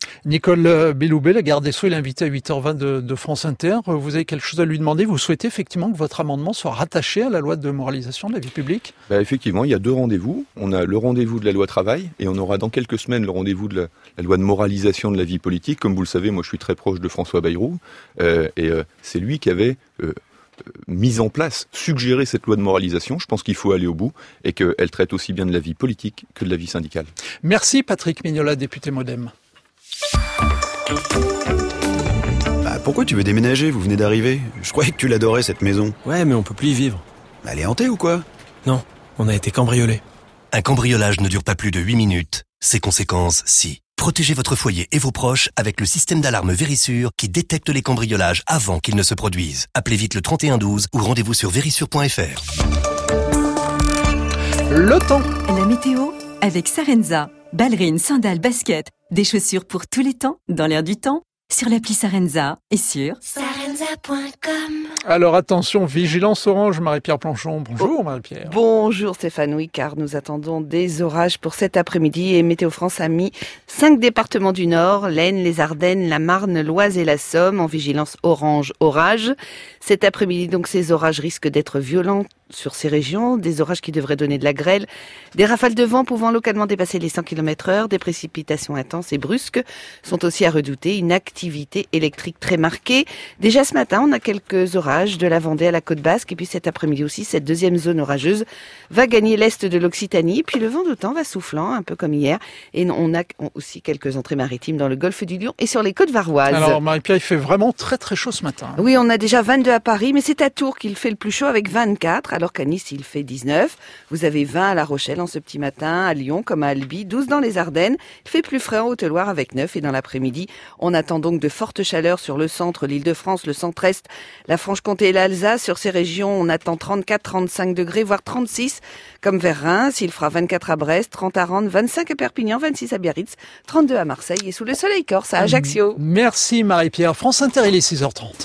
Speaker 2: Nicole Belloubet, la garde des Sceaux, est l'invitée à huit heures vingt de, de France Inter. Vous avez quelque chose à lui demander ? Vous souhaitez effectivement que votre amendement soit rattaché à la loi de moralisation de la vie publique ?
Speaker 5: Bah effectivement, il y a deux rendez-vous. On a le rendez-vous de la loi travail et on aura dans quelques semaines le rendez-vous de la, la loi de moralisation de la vie politique. Comme vous le savez, moi je suis très proche de François Bayrou euh, et euh, c'est lui qui avait euh, mis en place, suggéré cette loi de moralisation. Je pense qu'il faut aller au bout et qu'elle traite aussi bien de la vie politique que de la vie syndicale.
Speaker 2: Merci Patrick Mignola, député Modem.
Speaker 7: Bah pourquoi tu veux déménager ? Vous venez d'arriver. Je croyais que tu l'adorais cette maison.
Speaker 9: Ouais, mais on peut plus y vivre.
Speaker 7: Elle est hantée ou quoi ?
Speaker 9: Non, on a été cambriolés.
Speaker 10: Un cambriolage ne dure pas plus de huit minutes. Ses conséquences, si. Protégez votre foyer et vos proches avec le système d'alarme Vérissure qui détecte les cambriolages avant qu'ils ne se produisent. Appelez vite le trente et un douze ou rendez-vous sur vérissure point f r.
Speaker 2: Le temps.
Speaker 13: La météo avec Sarenza. Ballerines, sandales, baskets, des chaussures pour tous les temps, dans l'air du temps, sur l'appli Sarenza et sur
Speaker 24: sarenza point com.
Speaker 2: Alors attention, vigilance orange, Marie-Pierre Planchon. Bonjour Marie-Pierre.
Speaker 3: Bonjour Stéphane, oui, car nous attendons des orages pour cet après-midi et Météo France a mis cinq départements du Nord, l'Aisne, les Ardennes, la Marne, l'Oise et la Somme en vigilance orange orage. Cet après-midi, donc, ces orages risquent d'être violents sur ces régions, des orages qui devraient donner de la grêle, des rafales de vent pouvant localement dépasser les cent kilomètres heure, des précipitations intenses et brusques sont aussi à redouter, une activité électrique très marquée. Déjà ce matin, on a quelques orages de la Vendée à la côte basque et puis cet après-midi aussi, cette deuxième zone orageuse va gagner l'est de l'Occitanie, puis le vent d'automne va soufflant, un peu comme hier, et on a aussi quelques entrées maritimes dans le golfe du Lion et sur les côtes varoises.
Speaker 2: Alors Marie-Pierre, il fait vraiment très très chaud ce matin.
Speaker 3: Oui, on a déjà vingt-deux à Paris, mais c'est à Tours qu'il fait le plus chaud avec vingt-quatre, alors qu'à Nice, il fait dix-neuf. Vous avez vingt à La Rochelle en ce petit matin, à Lyon comme à Albi, douze dans les Ardennes. Il fait plus frais en Haute-Loire avec neuf et dans l'après-midi, on attend donc de fortes chaleurs sur le centre, l'Île-de-France, le centre-est, la Franche-Comté et l'Alsace. Sur ces régions, on attend trente-quatre, trente-cinq degrés, voire trente-six comme vers Reims. Il fera vingt-quatre à Brest, trente à Rennes, vingt-cinq à Perpignan, vingt-six à Biarritz, trente-deux à Marseille et sous le soleil corse à Ajaccio.
Speaker 2: Merci Marie-Pierre. France Inter, il est six heures trente.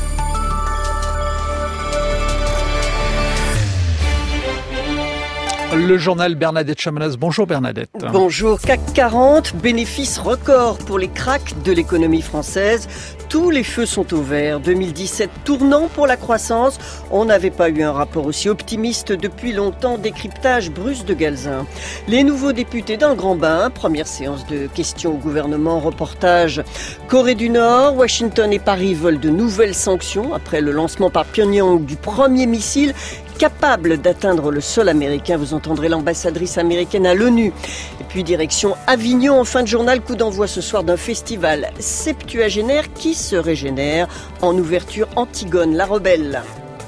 Speaker 2: Le journal Bernadette Chamanas. Bonjour Bernadette.
Speaker 11: Bonjour. C A C quarante, bénéfices records pour les cracks de l'économie française. Tous les feux sont au vert. deux mille dix-sept tournant pour la croissance. On n'avait pas eu un rapport aussi optimiste depuis longtemps. Décryptage Bruce de Galzin. Les nouveaux députés dans le grand bain. Première séance de questions au gouvernement. Reportage Corée du Nord. Washington et Paris veulent de nouvelles sanctions après le lancement par Pyongyang du premier missile capable d'atteindre le sol américain. Vous entendrez l'ambassadrice américaine à l'ONU. Et puis direction Avignon en fin de journal. Coup d'envoi ce soir d'un festival septuagénaire qui se régénère. En ouverture, Antigone, la rebelle.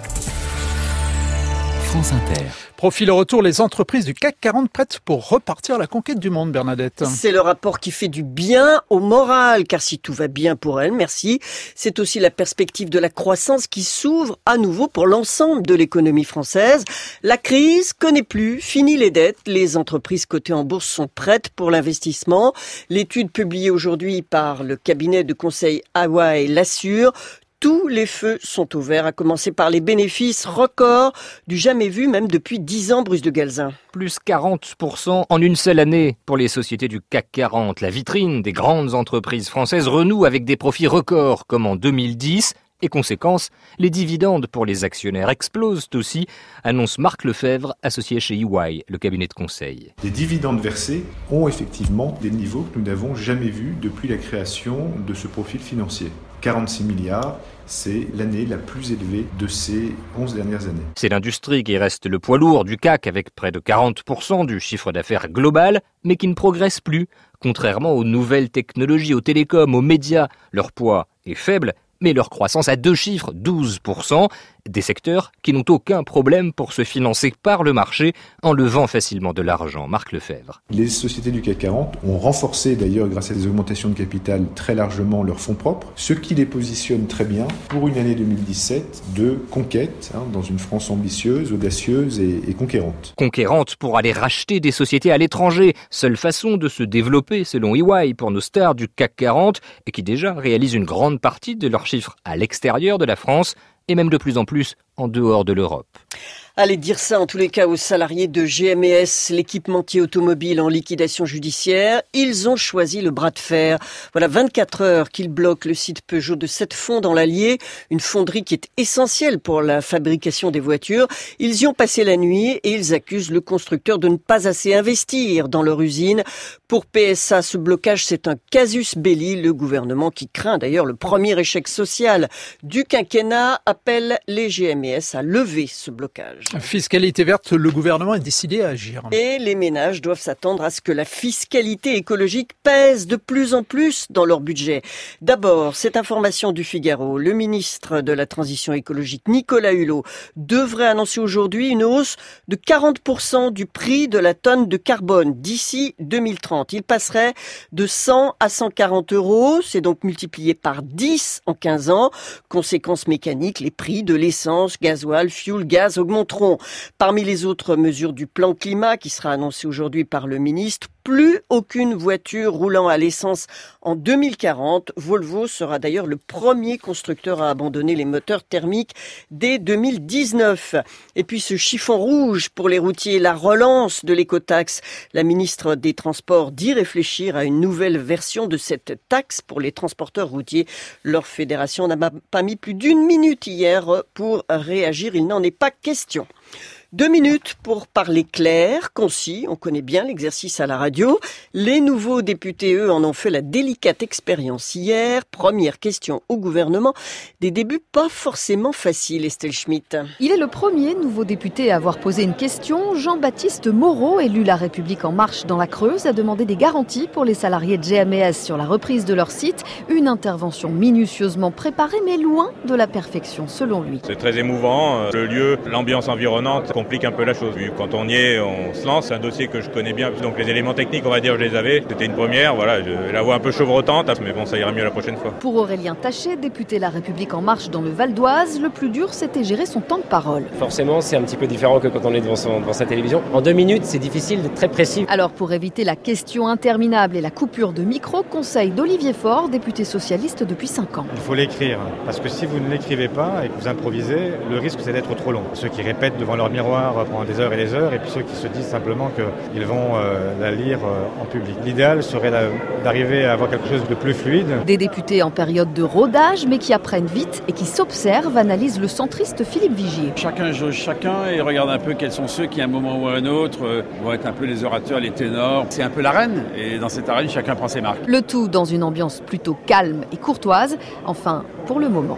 Speaker 1: France Inter.
Speaker 2: Profil retour, les entreprises du C A C quarante prêtes pour repartir à la conquête du monde, Bernadette.
Speaker 11: C'est le rapport qui fait du bien au moral, car si tout va bien pour elles, merci, c'est aussi la perspective de la croissance qui s'ouvre à nouveau pour l'ensemble de l'économie française. La crise connaît plus, fini les dettes, les entreprises cotées en bourse sont prêtes pour l'investissement. L'étude publiée aujourd'hui par le cabinet de conseil Hawaii l'assure. Tous les feux sont ouverts, à commencer par les bénéfices records du jamais vu, même depuis dix ans, Bruce de Galzin.
Speaker 12: Plus quarante pour cent en une seule année pour les sociétés du C A C quarante. La vitrine des grandes entreprises françaises renoue avec des profits records comme en deux mille dix. Et conséquence, les dividendes pour les actionnaires explosent aussi, annonce Marc Lefebvre, associé chez E Y, le cabinet de conseil.
Speaker 15: Les dividendes versés ont effectivement des niveaux que nous n'avons jamais vus depuis la création de ce profil financier. quarante-six milliards, c'est l'année la plus élevée de ces onze dernières années.
Speaker 12: C'est l'industrie qui reste le poids lourd du C A C avec près de quarante pour cent du chiffre d'affaires global, mais qui ne progresse plus. Contrairement aux nouvelles technologies, aux télécoms, aux médias, leur poids est faible, mais leur croissance à deux chiffres, douze pour cent, des secteurs qui n'ont aucun problème pour se financer par le marché en levant facilement de l'argent. Marc Lefebvre.
Speaker 15: Les sociétés du C A C quarante ont renforcé d'ailleurs grâce à des augmentations de capital très largement leurs fonds propres, ce qui les positionne très bien pour une année deux mille dix-sept de conquête, hein, dans une France ambitieuse, audacieuse et, et conquérante.
Speaker 12: Conquérante pour aller racheter des sociétés à l'étranger, seule façon de se développer selon E Y pour nos stars du C A C quarante et qui déjà réalisent une grande partie de leurs chiffres à l'extérieur de la France et même de plus en plus en dehors de l'Europe.
Speaker 11: Allez dire ça en tous les cas aux salariés de G M E S, l'équipementier automobile en liquidation judiciaire. Ils ont choisi le bras de fer. Voilà vingt-quatre heures qu'ils bloquent le site Peugeot de Sept-Fonds dans l'Allier, une fonderie qui est essentielle pour la fabrication des voitures. Ils y ont passé la nuit et ils accusent le constructeur de ne pas assez investir dans leur usine. Pour P S A, ce blocage, c'est un casus belli. Le gouvernement, qui craint d'ailleurs le premier échec social du quinquennat, appelle les G M E S à lever ce blocage.
Speaker 2: Fiscalité verte, le gouvernement est décidé à agir.
Speaker 11: Et les ménages doivent s'attendre à ce que la fiscalité écologique pèse de plus en plus dans leur budget. D'abord, cette information du Figaro, le ministre de la Transition écologique, Nicolas Hulot, devrait annoncer aujourd'hui une hausse de quarante pour cent du prix de la tonne de carbone d'ici deux mille trente. Il passerait de cent à cent quarante euros, c'est donc multiplié par dix en quinze ans. Conséquence mécanique, les prix de l'essence, gasoil, fuel, gaz augmenteront. Parmi les autres mesures du plan climat qui sera annoncé aujourd'hui par le ministre, plus aucune voiture roulant à l'essence en deux mille quarante. Volvo sera d'ailleurs le premier constructeur à abandonner les moteurs thermiques dès deux mille dix-neuf. Et puis ce chiffon rouge pour les routiers, la relance de l'écotaxe. La ministre des Transports dit réfléchir à une nouvelle version de cette taxe pour les transporteurs routiers. Leur fédération n'a pas mis plus d'une minute hier pour réagir. Il n'en est pas question. Deux minutes pour parler clair, concis, on connaît bien l'exercice à la radio. Les nouveaux députés, eux, en ont fait la délicate expérience hier. Première question au gouvernement, des débuts pas forcément faciles, Estelle Schmitt.
Speaker 16: Il est le premier nouveau député à avoir posé une question. Jean-Baptiste Moreau, élu La République En Marche dans la Creuse, a demandé des garanties pour les salariés de G M E S sur la reprise de leur site. Une intervention minutieusement préparée, mais loin de la perfection, selon lui.
Speaker 17: C'est très émouvant. Le lieu, l'ambiance environnante complique un peu la chose. Quand on y est, on se lance. C'est un dossier que je connais bien. Donc les éléments techniques, on va dire, je les avais. C'était une première. Voilà, je la vois un peu chevrotante, mais bon, ça ira mieux la prochaine fois.
Speaker 16: Pour Aurélien Taché, député La République En Marche dans le Val d'Oise, le plus dur, c'était gérer son temps de parole.
Speaker 18: Forcément, c'est un petit peu différent que quand on est devant, son, devant sa télévision. En deux minutes, c'est difficile d'être très précis.
Speaker 16: Alors, pour éviter la question interminable et la coupure de micro, conseil d'Olivier Faure, député socialiste depuis cinq ans.
Speaker 19: Il faut l'écrire, parce que si vous ne l'écrivez pas et que vous improvisez, le risque c'est d'être trop long. Ceux qui répètent devant leur miroir pendant des heures et des heures, et puis ceux qui se disent simplement qu'ils vont euh, la lire euh, en public. L'idéal serait la, d'arriver à avoir quelque chose de plus fluide.
Speaker 16: Des députés en période de rodage, mais qui apprennent vite et qui s'observent, analyse le centriste Philippe Vigier.
Speaker 25: Chacun jauge chacun et regarde un peu quels sont ceux qui, à un moment ou à un autre, euh, vont être un peu les orateurs, les ténors. C'est un peu l'arène, et dans cette arène, chacun prend ses marques.
Speaker 16: Le tout dans une ambiance plutôt calme et courtoise, enfin, pour le moment.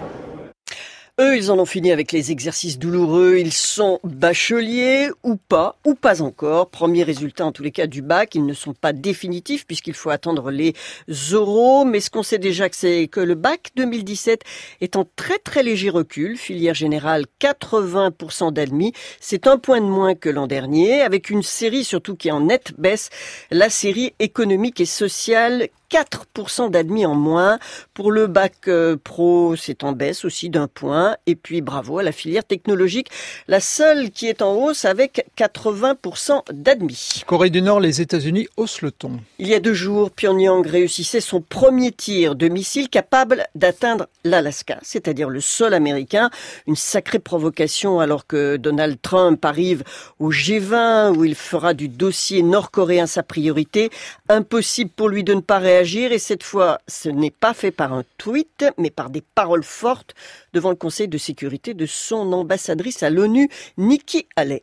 Speaker 11: Eux, ils en ont fini avec les exercices douloureux. Ils sont bacheliers ou pas, ou pas encore. Premier résultat en tous les cas du bac. Ils ne sont pas définitifs puisqu'il faut attendre les oraux. Mais ce qu'on sait déjà, c'est que le bac deux mille dix-sept est en très très léger recul. Filière générale, quatre-vingts pour cent d'admis. C'est un point de moins que l'an dernier, avec une série surtout qui est en nette baisse. La série économique et sociale, quatre pour cent d'admis en moins. Pour le bac euh, pro, c'est en baisse aussi d'un point. Et puis bravo à la filière technologique, la seule qui est en hausse avec quatre-vingts pour cent d'admis.
Speaker 2: Corée du Nord, les États-Unis haussent le ton.
Speaker 11: Il y a deux jours, Pyongyang réussissait son premier tir de missile capable d'atteindre l'Alaska, c'est-à-dire le sol américain. Une sacrée provocation alors que Donald Trump arrive au G vingt où il fera du dossier nord-coréen sa priorité. Impossible pour lui de ne pas réagir et cette fois, ce n'est pas fait par un tweet, mais par des paroles fortes devant le Conseil de sécurité de son ambassadrice à l'ONU, Nikki Haley.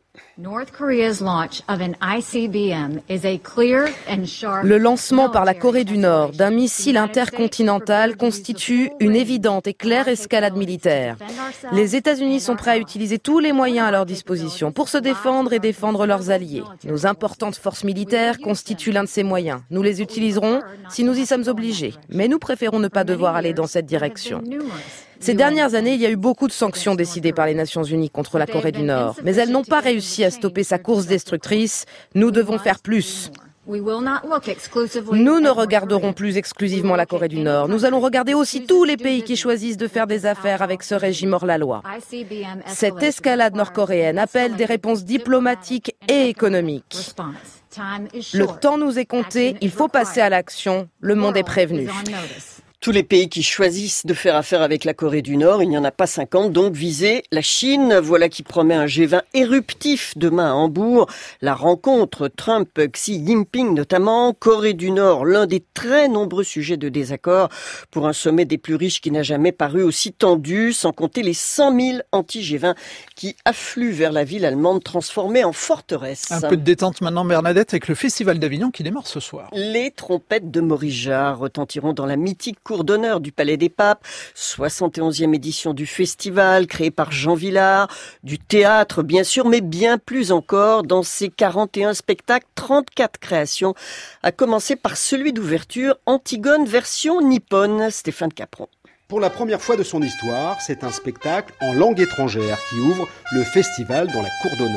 Speaker 3: Le lancement par la Corée du Nord d'un missile intercontinental constitue une évidente et claire escalade militaire. Les États-Unis sont prêts à utiliser tous les moyens à leur disposition pour se défendre et défendre leurs alliés. Nos importantes forces militaires constituent l'un de ces moyens. Nous les utiliserons si nous y sommes obligés, mais nous préférons ne pas devoir aller dans cette direction. Ces dernières années, il y a eu beaucoup de sanctions décidées par les Nations Unies contre la Corée du Nord, mais elles n'ont pas réussi à stopper sa course destructrice. Nous devons faire plus. Nous ne regarderons plus exclusivement la Corée du Nord. Nous allons regarder aussi tous les pays qui choisissent de faire des affaires avec ce régime hors-la-loi. Cette escalade nord-coréenne appelle des réponses diplomatiques et économiques. Le temps nous est compté, il faut passer à l'action. Le monde est prévenu.
Speaker 11: Tous les pays qui choisissent de faire affaire avec la Corée du Nord, il n'y en a pas cinquante, donc visez la Chine. Voilà qui promet un G vingt éruptif demain à Hambourg. La rencontre Trump-Xi Jinping notamment, Corée du Nord, l'un des très nombreux sujets de désaccord pour un sommet des plus riches qui n'a jamais paru aussi tendu, sans compter les cent mille anti-G vingt qui affluent vers la ville allemande transformée en forteresse.
Speaker 2: Un peu de détente maintenant, Bernadette, avec le Festival d'Avignon qui démarre ce soir.
Speaker 11: Les trompettes de Maurice Jarre retentiront dans la mythique cour d'honneur du Palais des Papes, soixante et onzième édition du festival créé par Jean Vilar, du théâtre bien sûr, mais bien plus encore dans ses quarante et un spectacles, trente-quatre créations, à commencer par celui d'ouverture Antigone version nippone, Stéphane Capron.
Speaker 26: Pour la première fois de son histoire, c'est un spectacle en langue étrangère qui ouvre le festival dans la cour d'honneur.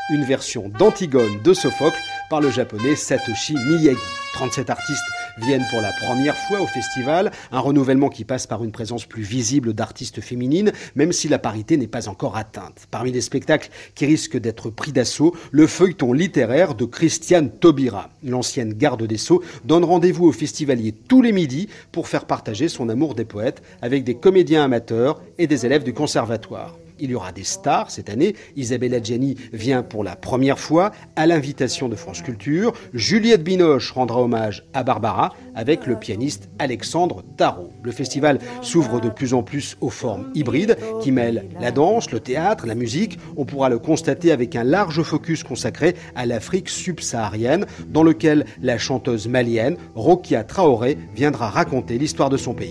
Speaker 6: une version d'Antigone de Sophocle par le japonais Satoshi Miyagi. trente-sept artistes viennent pour la première fois au festival, un renouvellement qui passe par une présence plus visible d'artistes féminines, même si la parité n'est pas encore atteinte. Parmi les spectacles qui risquent d'être pris d'assaut, le feuilleton littéraire de Christiane Taubira. L'ancienne garde des Sceaux donne rendez-vous aux festivaliers tous les midis pour faire partager son amour des poètes avec des comédiens amateurs et des élèves du conservatoire. Il y aura des stars cette année. Isabelle Adjani vient pour la première fois à l'invitation de France Culture. Juliette Binoche rendra hommage à Barbara avec le pianiste Alexandre Tarot. Le festival s'ouvre de plus en plus aux formes hybrides qui mêlent la danse, le théâtre, la musique. On pourra le constater avec un large focus consacré à l'Afrique subsaharienne dans lequel la chanteuse malienne Rokia Traoré viendra raconter l'histoire de son pays.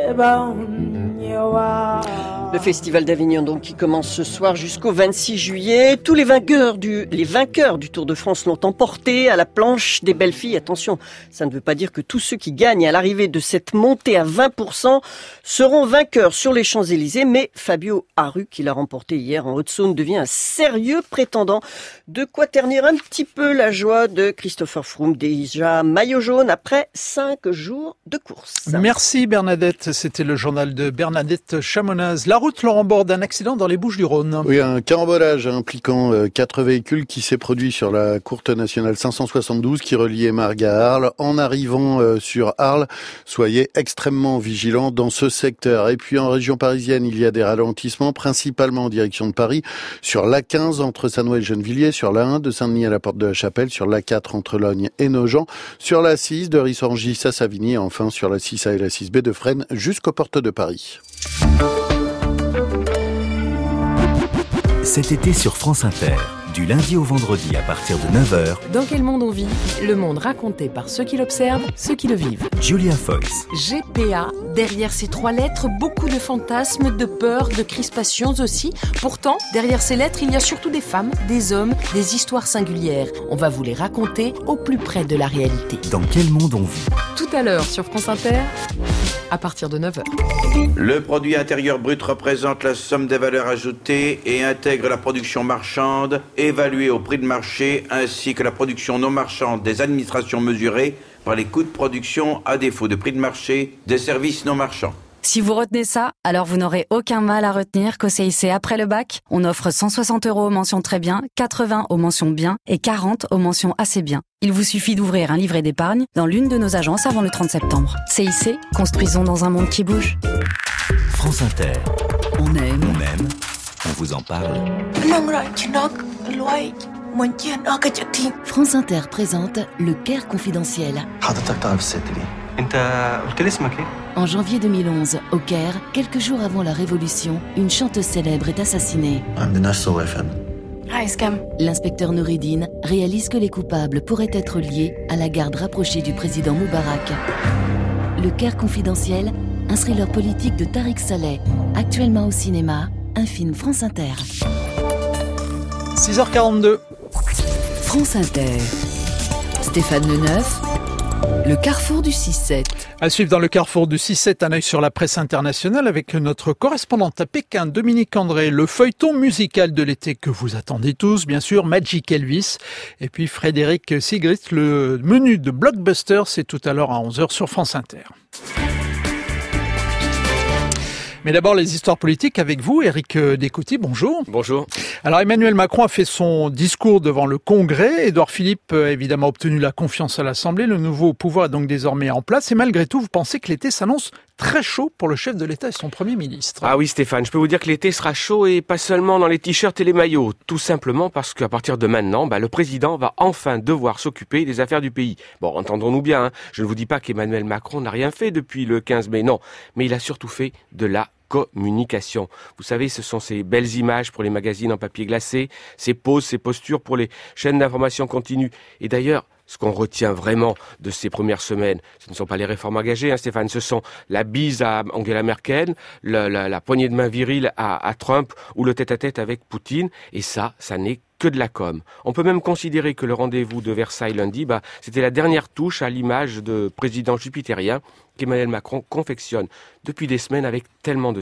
Speaker 11: Le festival d'Avignon donc qui commence ce soir jusqu'au vingt-six juillet. Tous les vainqueurs du, les vainqueurs du Tour de France l'ont emporté à la planche des belles filles. Attention, ça ne veut pas dire que tous ceux qui gagnent à l'arrivée de cette montée à vingt pour cent seront vainqueurs sur les Champs-Élysées. Mais Fabio Aru, qui l'a remporté hier en Haute-Saône, devient un sérieux prétendant. De quoi ternir un petit peu la joie de Christopher Froome, déjà maillot jaune après cinq jours de course.
Speaker 2: Merci Bernadette, c'était le journal de Bernadette Chamonaz. La route, Laurent Borde, un accident dans les Bouches-du-Rhône.
Speaker 14: Oui, un carambolage impliquant euh, quatre véhicules qui s'est produit sur la courte nationale cinq cent soixante-douze qui reliait Margues à Arles. En arrivant euh, sur Arles, soyez extrêmement vigilants dans ce secteur. Et puis en région parisienne, il y a des ralentissements, principalement en direction de Paris, sur l'A quinze entre Sannois et Gennevilliers, sur l'A un de Saint-Denis à la Porte de la Chapelle, sur l'A quatre entre Logne et Nogent, sur l'A six de Rissorangis à Savigny et enfin sur l'A six A et l'A six B de Fresnes jusqu'aux portes de Paris.
Speaker 20: Cet été sur France Inter, du lundi au vendredi à partir de neuf heures.
Speaker 21: Dans quel monde on vit? Le monde raconté par ceux qui l'observent, ceux qui le vivent.
Speaker 20: Julia Fox.
Speaker 21: G P A, derrière ces trois lettres, beaucoup de fantasmes, de peurs, de crispations aussi. Pourtant, derrière ces lettres, il y a surtout des femmes, des hommes, des histoires singulières. On va vous les raconter au plus près de la réalité.
Speaker 20: Dans quel monde on vit?
Speaker 21: Tout à l'heure sur France Inter, à partir de neuf heures.
Speaker 22: Le produit intérieur brut représente la somme des valeurs ajoutées et intègre la production marchande évaluée au prix de marché ainsi que la production non marchande des administrations mesurées par les coûts de production à défaut de prix de marché des services non marchands.
Speaker 26: Si vous retenez ça, alors vous n'aurez aucun mal à retenir qu'au C I C après le bac, on offre cent soixante euros aux mentions très bien, quatre-vingts aux mentions bien et quarante aux mentions assez bien. Il vous suffit d'ouvrir un livret d'épargne dans l'une de nos agences avant le trente septembre. C I C, construisons dans un monde qui bouge.
Speaker 20: France Inter.
Speaker 1: On aime.
Speaker 20: On aime. On vous en parle.
Speaker 1: France Inter présente Le Caire confidentiel. En janvier deux mille onze, au Caire, quelques jours avant la Révolution, une chanteuse célèbre est assassinée. L'inspecteur Noureddin réalise que les coupables pourraient être liés à la garde rapprochée du président Moubarak. Le Caire confidentiel, un thriller politique de Tariq Saleh, actuellement au cinéma, un film France Inter.
Speaker 2: six heures quarante-deux.
Speaker 1: France Inter. Stéphane Leneuf. Le carrefour du six sept.
Speaker 2: À suivre dans le carrefour du six sept, un œil sur la presse internationale avec notre correspondante à Pékin, Dominique André, le feuilleton musical de l'été que vous attendez tous, bien sûr, Magic Elvis, et puis Frédéric Sigrit, le menu de Blockbuster, c'est tout à l'heure à onze heures sur France Inter. Mais d'abord, les histoires politiques avec vous, Éric Descouty, bonjour.
Speaker 18: Bonjour.
Speaker 2: Alors, Emmanuel Macron a fait son discours devant le Congrès. Édouard Philippe a évidemment obtenu la confiance à l'Assemblée. Le nouveau pouvoir est donc désormais en place. Et malgré tout, vous pensez que l'été s'annonce très chaud pour le chef de l'État et son Premier ministre.
Speaker 18: Ah oui, Stéphane, je peux vous dire que l'été sera chaud et pas seulement dans les t-shirts et les maillots. Tout simplement parce qu'à partir de maintenant, bah, le président va enfin devoir s'occuper des affaires du pays. Bon, entendons-nous bien, hein. Je ne vous dis pas qu'Emmanuel Macron n'a rien fait depuis le quinze mai, non. Mais il a surtout fait de la communication. Vous savez, ce sont ces belles images pour les magazines en papier glacé, ces poses, ces postures pour les chaînes d'information continue. Et d'ailleurs, ce qu'on retient vraiment de ces premières semaines, ce ne sont pas les réformes engagées, hein, Stéphane, ce sont la bise à Angela Merkel, la, la, la poignée de main virile à, à Trump ou le tête-à-tête avec Poutine. Et ça, ça n'est que de la com. On peut même considérer que le rendez-vous de Versailles lundi, bah, c'était la dernière touche à l'image de président jupitérien qu'Emmanuel Macron confectionne depuis des semaines avec tellement de soin.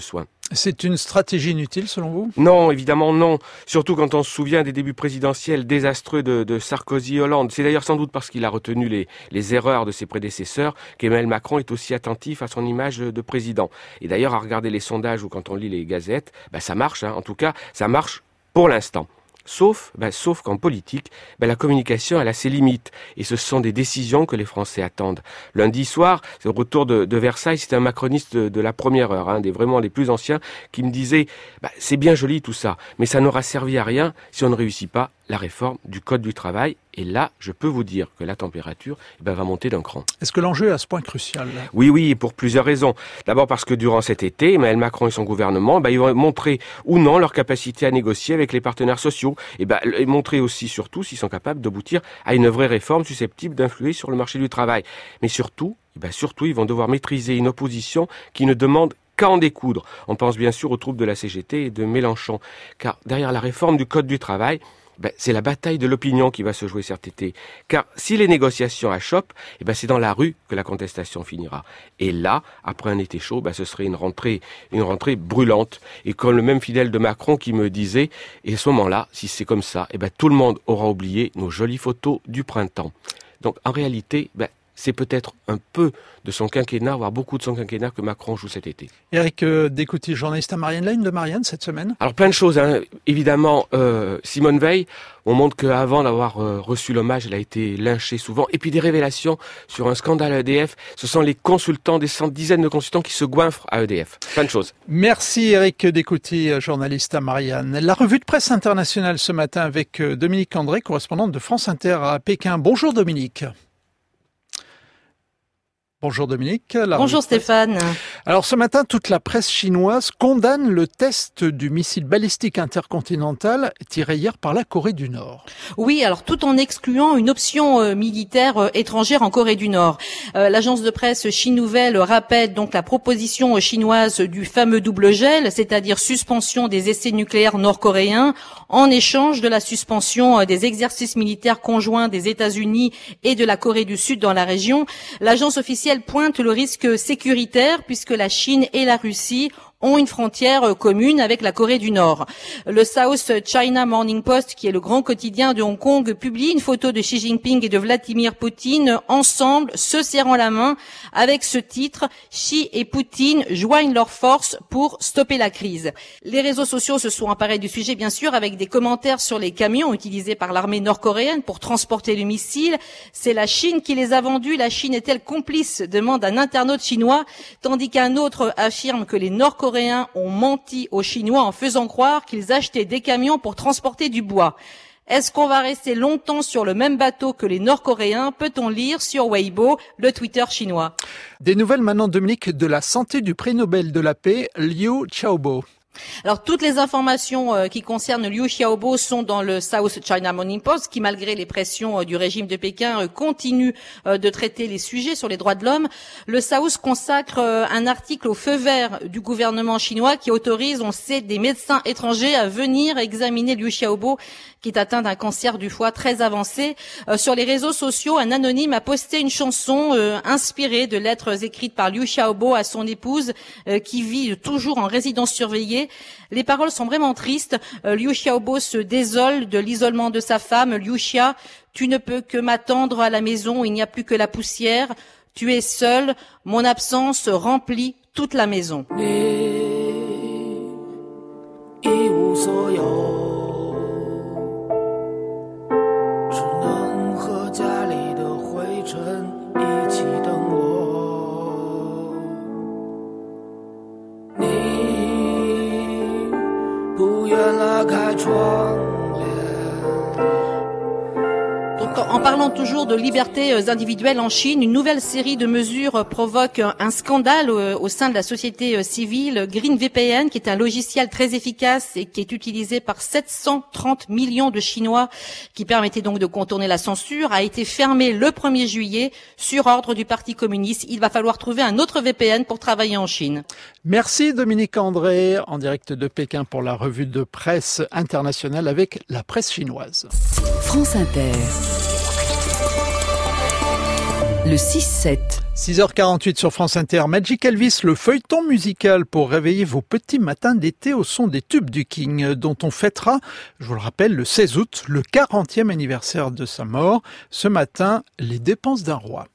Speaker 2: C'est une stratégie inutile selon vous ?
Speaker 18: Non, évidemment non. Surtout quand on se souvient des débuts présidentiels désastreux de, de Sarkozy et Hollande. C'est d'ailleurs sans doute parce qu'il a retenu les, les erreurs de ses prédécesseurs qu'Emmanuel Macron est aussi attentif à son image de président. Et d'ailleurs, à regarder les sondages ou quand on lit les gazettes, bah, ça marche. Hein. En tout cas, ça marche pour l'instant. Sauf, ben, sauf qu'en politique, ben, la communication, elle a ses limites. Et ce sont des décisions que les Français attendent. Lundi soir, au retour de, de Versailles, c'était un macroniste de, de la première heure, hein, des vraiment les plus anciens, qui me disait ben, « c'est bien joli tout ça, mais ça n'aura servi à rien si on ne réussit pas la réforme du Code du travail. » Et là, je peux vous dire que la température eh ben, va monter d'un cran.
Speaker 2: Est-ce que l'enjeu est à ce point crucial là ?
Speaker 18: Oui, oui, et pour plusieurs raisons. D'abord parce que durant cet été, Emmanuel Macron et son gouvernement, ben, ils vont montrer ou non leur capacité à négocier avec les partenaires sociaux. Et, ben, et montrer aussi, surtout, s'ils sont capables d'aboutir à une vraie réforme susceptible d'influer sur le marché du travail. Mais surtout, eh ben, surtout, ils vont devoir maîtriser une opposition qui ne demande qu'à en découdre. On pense bien sûr aux troupes de la C G T et de Mélenchon. Car derrière la réforme du Code du travail, ben, c'est la bataille de l'opinion qui va se jouer cet été. Car si les négociations achoppent, eh ben, c'est dans la rue que la contestation finira. Et là, après un été chaud, ben, ce serait une rentrée, une rentrée brûlante. Et comme le même fidèle de Macron qui me disait, et à ce moment-là, si c'est comme ça, eh ben, tout le monde aura oublié nos jolies photos du printemps. Donc, en réalité, ben, c'est peut-être un peu de son quinquennat, voire beaucoup de son quinquennat que Macron joue cet été.
Speaker 2: Éric euh, Descouty, journaliste à Marianne, la une de Marianne cette semaine ?
Speaker 18: Alors plein de choses, hein. Évidemment, euh, Simone Veil, on montre qu'avant d'avoir euh, reçu l'hommage, elle a été lynchée souvent. Et puis des révélations sur un scandale à E D F, ce sont les consultants, des cent dizaines de consultants qui se goinfrent à E D F. Plein de choses.
Speaker 2: Merci Éric Descouty, journaliste à Marianne. La revue de presse internationale ce matin avec Dominique André, correspondante de France Inter à Pékin. Bonjour Dominique. Bonjour Dominique.
Speaker 4: Bonjour Stéphane.
Speaker 2: Alors ce matin, toute la presse chinoise condamne le test du missile balistique intercontinental tiré hier par la Corée du Nord.
Speaker 4: Oui, alors tout en excluant une option euh, militaire euh, étrangère en Corée du Nord. Euh, l'agence de presse Chine Nouvelle rappelle donc la proposition chinoise du fameux double gel, c'est-à-dire suspension des essais nucléaires nord-coréens en échange de la suspension euh, des exercices militaires conjoints des États-Unis et de la Corée du Sud dans la région. L'agence officielle pointe le risque sécuritaire puisque la Chine et la Russie ont une frontière commune avec la Corée du Nord. Le South China Morning Post, qui est le grand quotidien de Hong Kong, publie une photo de Xi Jinping et de Vladimir Poutine ensemble, se serrant la main, avec ce titre « Xi et Poutine joignent leurs forces pour stopper la crise ». Les réseaux sociaux se sont emparés du sujet, bien sûr, avec des commentaires sur les camions utilisés par l'armée nord-coréenne pour transporter le missile. C'est la Chine qui les a vendus. La Chine est-elle complice ? Demande un internaute chinois, tandis qu'un autre affirme que les Nord-Coréens Coréens ont menti aux Chinois en faisant croire qu'ils achetaient des camions pour transporter du bois. Est-ce qu'on va rester longtemps sur le même bateau que les Nord-Coréens ? Peut-on lire sur Weibo, le Twitter chinois.
Speaker 2: Des nouvelles maintenant, Dominique, de la santé du prix Nobel de la paix, Liu Xiaobo.
Speaker 4: Alors toutes les informations euh, qui concernent Liu Xiaobo sont dans le South China Morning Post, qui malgré les pressions euh, du régime de Pékin euh, continue euh, de traiter les sujets sur les droits de l'homme. Le South consacre euh, un article au feu vert du gouvernement chinois qui autorise, on sait, des médecins étrangers à venir examiner Liu Xiaobo, qui est atteint d'un cancer du foie très avancé. Euh, sur les réseaux sociaux, un anonyme a posté une chanson euh, inspirée de lettres écrites par Liu Xiaobo à son épouse euh, qui vit toujours en résidence surveillée. Les paroles sont vraiment tristes. Euh, Liu Xiaobo se désole de l'isolement de sa femme. Liu Xia, tu ne peux que m'attendre à la maison, il n'y a plus que la poussière. Tu es seul, mon absence remplit toute la maison. Donc, en parlant toujours de libertés individuelles en Chine, une nouvelle série de mesures provoque un scandale au sein de la société civile. Green V P N, qui est un logiciel très efficace et qui est utilisé par sept cent trente millions de Chinois, qui permettait donc de contourner la censure, a été fermé le premier juillet sur ordre du Parti communiste. Il va falloir trouver un autre V P N pour travailler en Chine.
Speaker 2: Merci Dominique André, en direct de Pékin pour la revue de presse internationale avec la presse chinoise.
Speaker 1: France Inter.
Speaker 21: Le six sept.
Speaker 2: six heures quarante-huit sur France Inter, Magic Elvis, le feuilleton musical pour réveiller vos petits matins d'été au son des tubes du King, dont on fêtera, je vous le rappelle, le seize août, le quarantième anniversaire de sa mort. Ce matin, les dépenses d'un roi.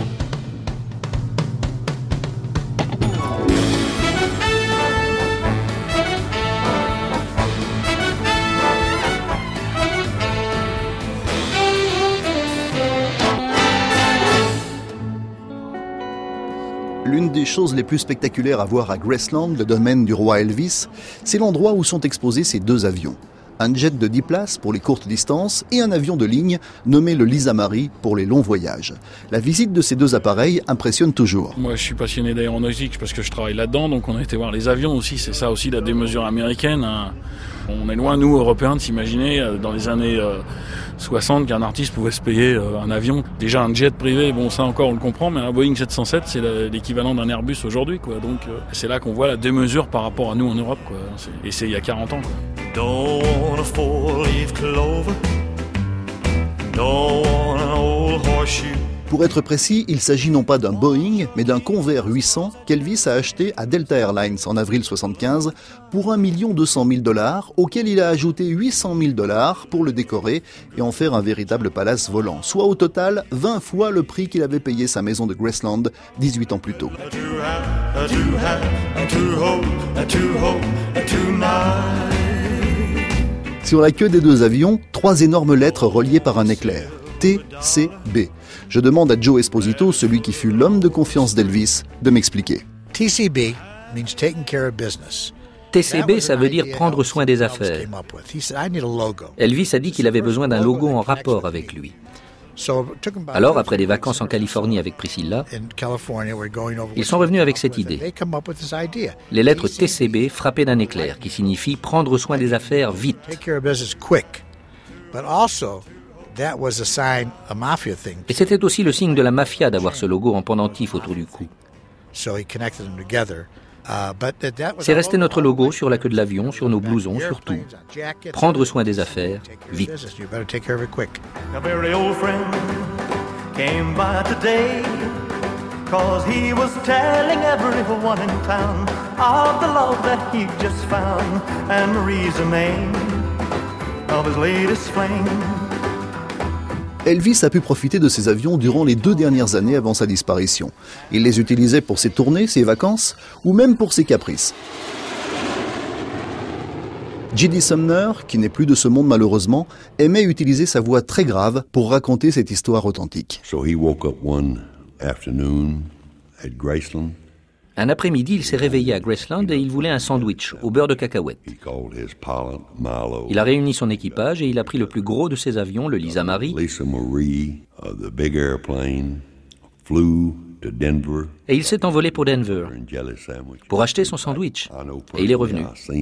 Speaker 5: L'une des choses les plus spectaculaires à voir à Graceland, le domaine du roi Elvis, c'est l'endroit où sont exposés ces deux avions. Un jet de dix places pour les courtes distances et un avion de ligne nommé le Lisa Marie pour les longs voyages. La visite de ces deux appareils impressionne toujours.
Speaker 7: Moi je suis passionné d'aéronautique parce que je travaille là-dedans, donc on a été voir les avions aussi, c'est ça aussi la démesure américaine. Hein. On est loin, nous, Européens, de s'imaginer dans les années euh, soixante qu'un artiste pouvait se payer euh, un avion. Déjà un jet privé, bon ça encore on le comprend, mais un Boeing sept cent sept c'est l'équivalent d'un Airbus aujourd'hui, quoi. Donc euh, c'est là qu'on voit la démesure par rapport à nous en Europe, quoi. Et c'est il y a quarante ans, quoi.
Speaker 8: Don't want a four-leaf clover. Don't want an old horseshoe.
Speaker 5: Pour être précis, il s'agit non pas d'un Boeing, mais d'un Convair huit cents qu'Elvis a acheté à Delta Airlines en avril soixante-quinze pour un million deux cent mille dollars, auquel il a ajouté huit cent mille dollars pour le décorer et en faire un véritable palace volant, soit au total vingt fois le prix qu'il avait payé sa maison de Graceland dix-huit ans plus tôt. Sur la queue des deux avions, trois énormes lettres reliées par un éclair. T C B. Je demande à Joe Esposito, celui qui fut l'homme de confiance d'Elvis, de m'expliquer.
Speaker 9: T C B means taking care of business.
Speaker 10: T C B, ça veut dire prendre soin des affaires. Elvis a dit qu'il avait besoin d'un logo en rapport avec lui. Alors, après des vacances en Californie avec Priscilla, ils sont revenus avec cette idée. Les lettres T C B frappées d'un éclair, qui signifie prendre soin des affaires vite. Et c'était aussi le signe de la mafia d'avoir ce logo en pendentif autour du cou. C'est resté notre logo sur la queue de l'avion, sur nos blousons, surtout. Prendre soin des affaires, vite.
Speaker 5: Elvis a pu profiter de ces avions durant les deux dernières années avant sa disparition. Il les utilisait pour ses tournées, ses vacances, ou même pour ses caprices. J D Sumner, qui n'est plus de ce monde malheureusement, aimait utiliser sa voix très grave pour raconter cette histoire authentique.
Speaker 23: So he woke up one afternoon at Graceland.
Speaker 10: Un après-midi, il s'est réveillé à Graceland et il voulait un sandwich au beurre de cacahuète. Il a réuni son équipage et il a pris le plus gros de ses avions, le Lisa Marie,
Speaker 23: Lisa Marie, uh, the big airplane, flew to Denver,
Speaker 10: et il s'est envolé pour Denver pour acheter son sandwich. Et il est revenu.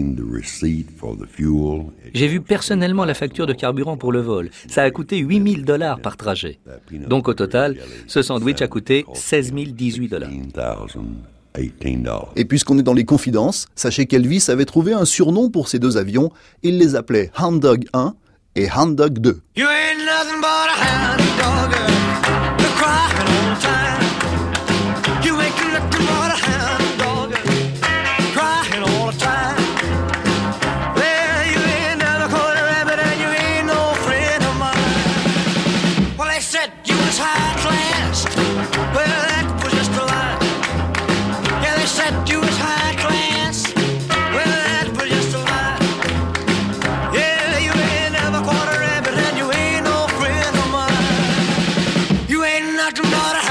Speaker 10: J'ai vu personnellement la facture de carburant pour le vol. Ça a coûté huit mille dollars par trajet. Donc au total, ce sandwich a coûté seize mille dix-huit dollars.
Speaker 5: Et puisqu'on est dans les confidences, sachez qu'Elvis avait trouvé un surnom pour ces deux avions. Il les appelait Hound Dog un et Hound Dog deux.
Speaker 8: You ain't nothing but a hound dog, you're crying all the time. You ain't nothing but a hound dog, crying all the time. Well, you ain't never caught a rabbit and you ain't no friend of mine. Well, they said you was high class. Well, that was just a lie. Yeah, they said you was high class. Well, that was just a lie. Yeah, you ain't never caught a rabbit and you ain't no friend of mine. You ain't nothing but a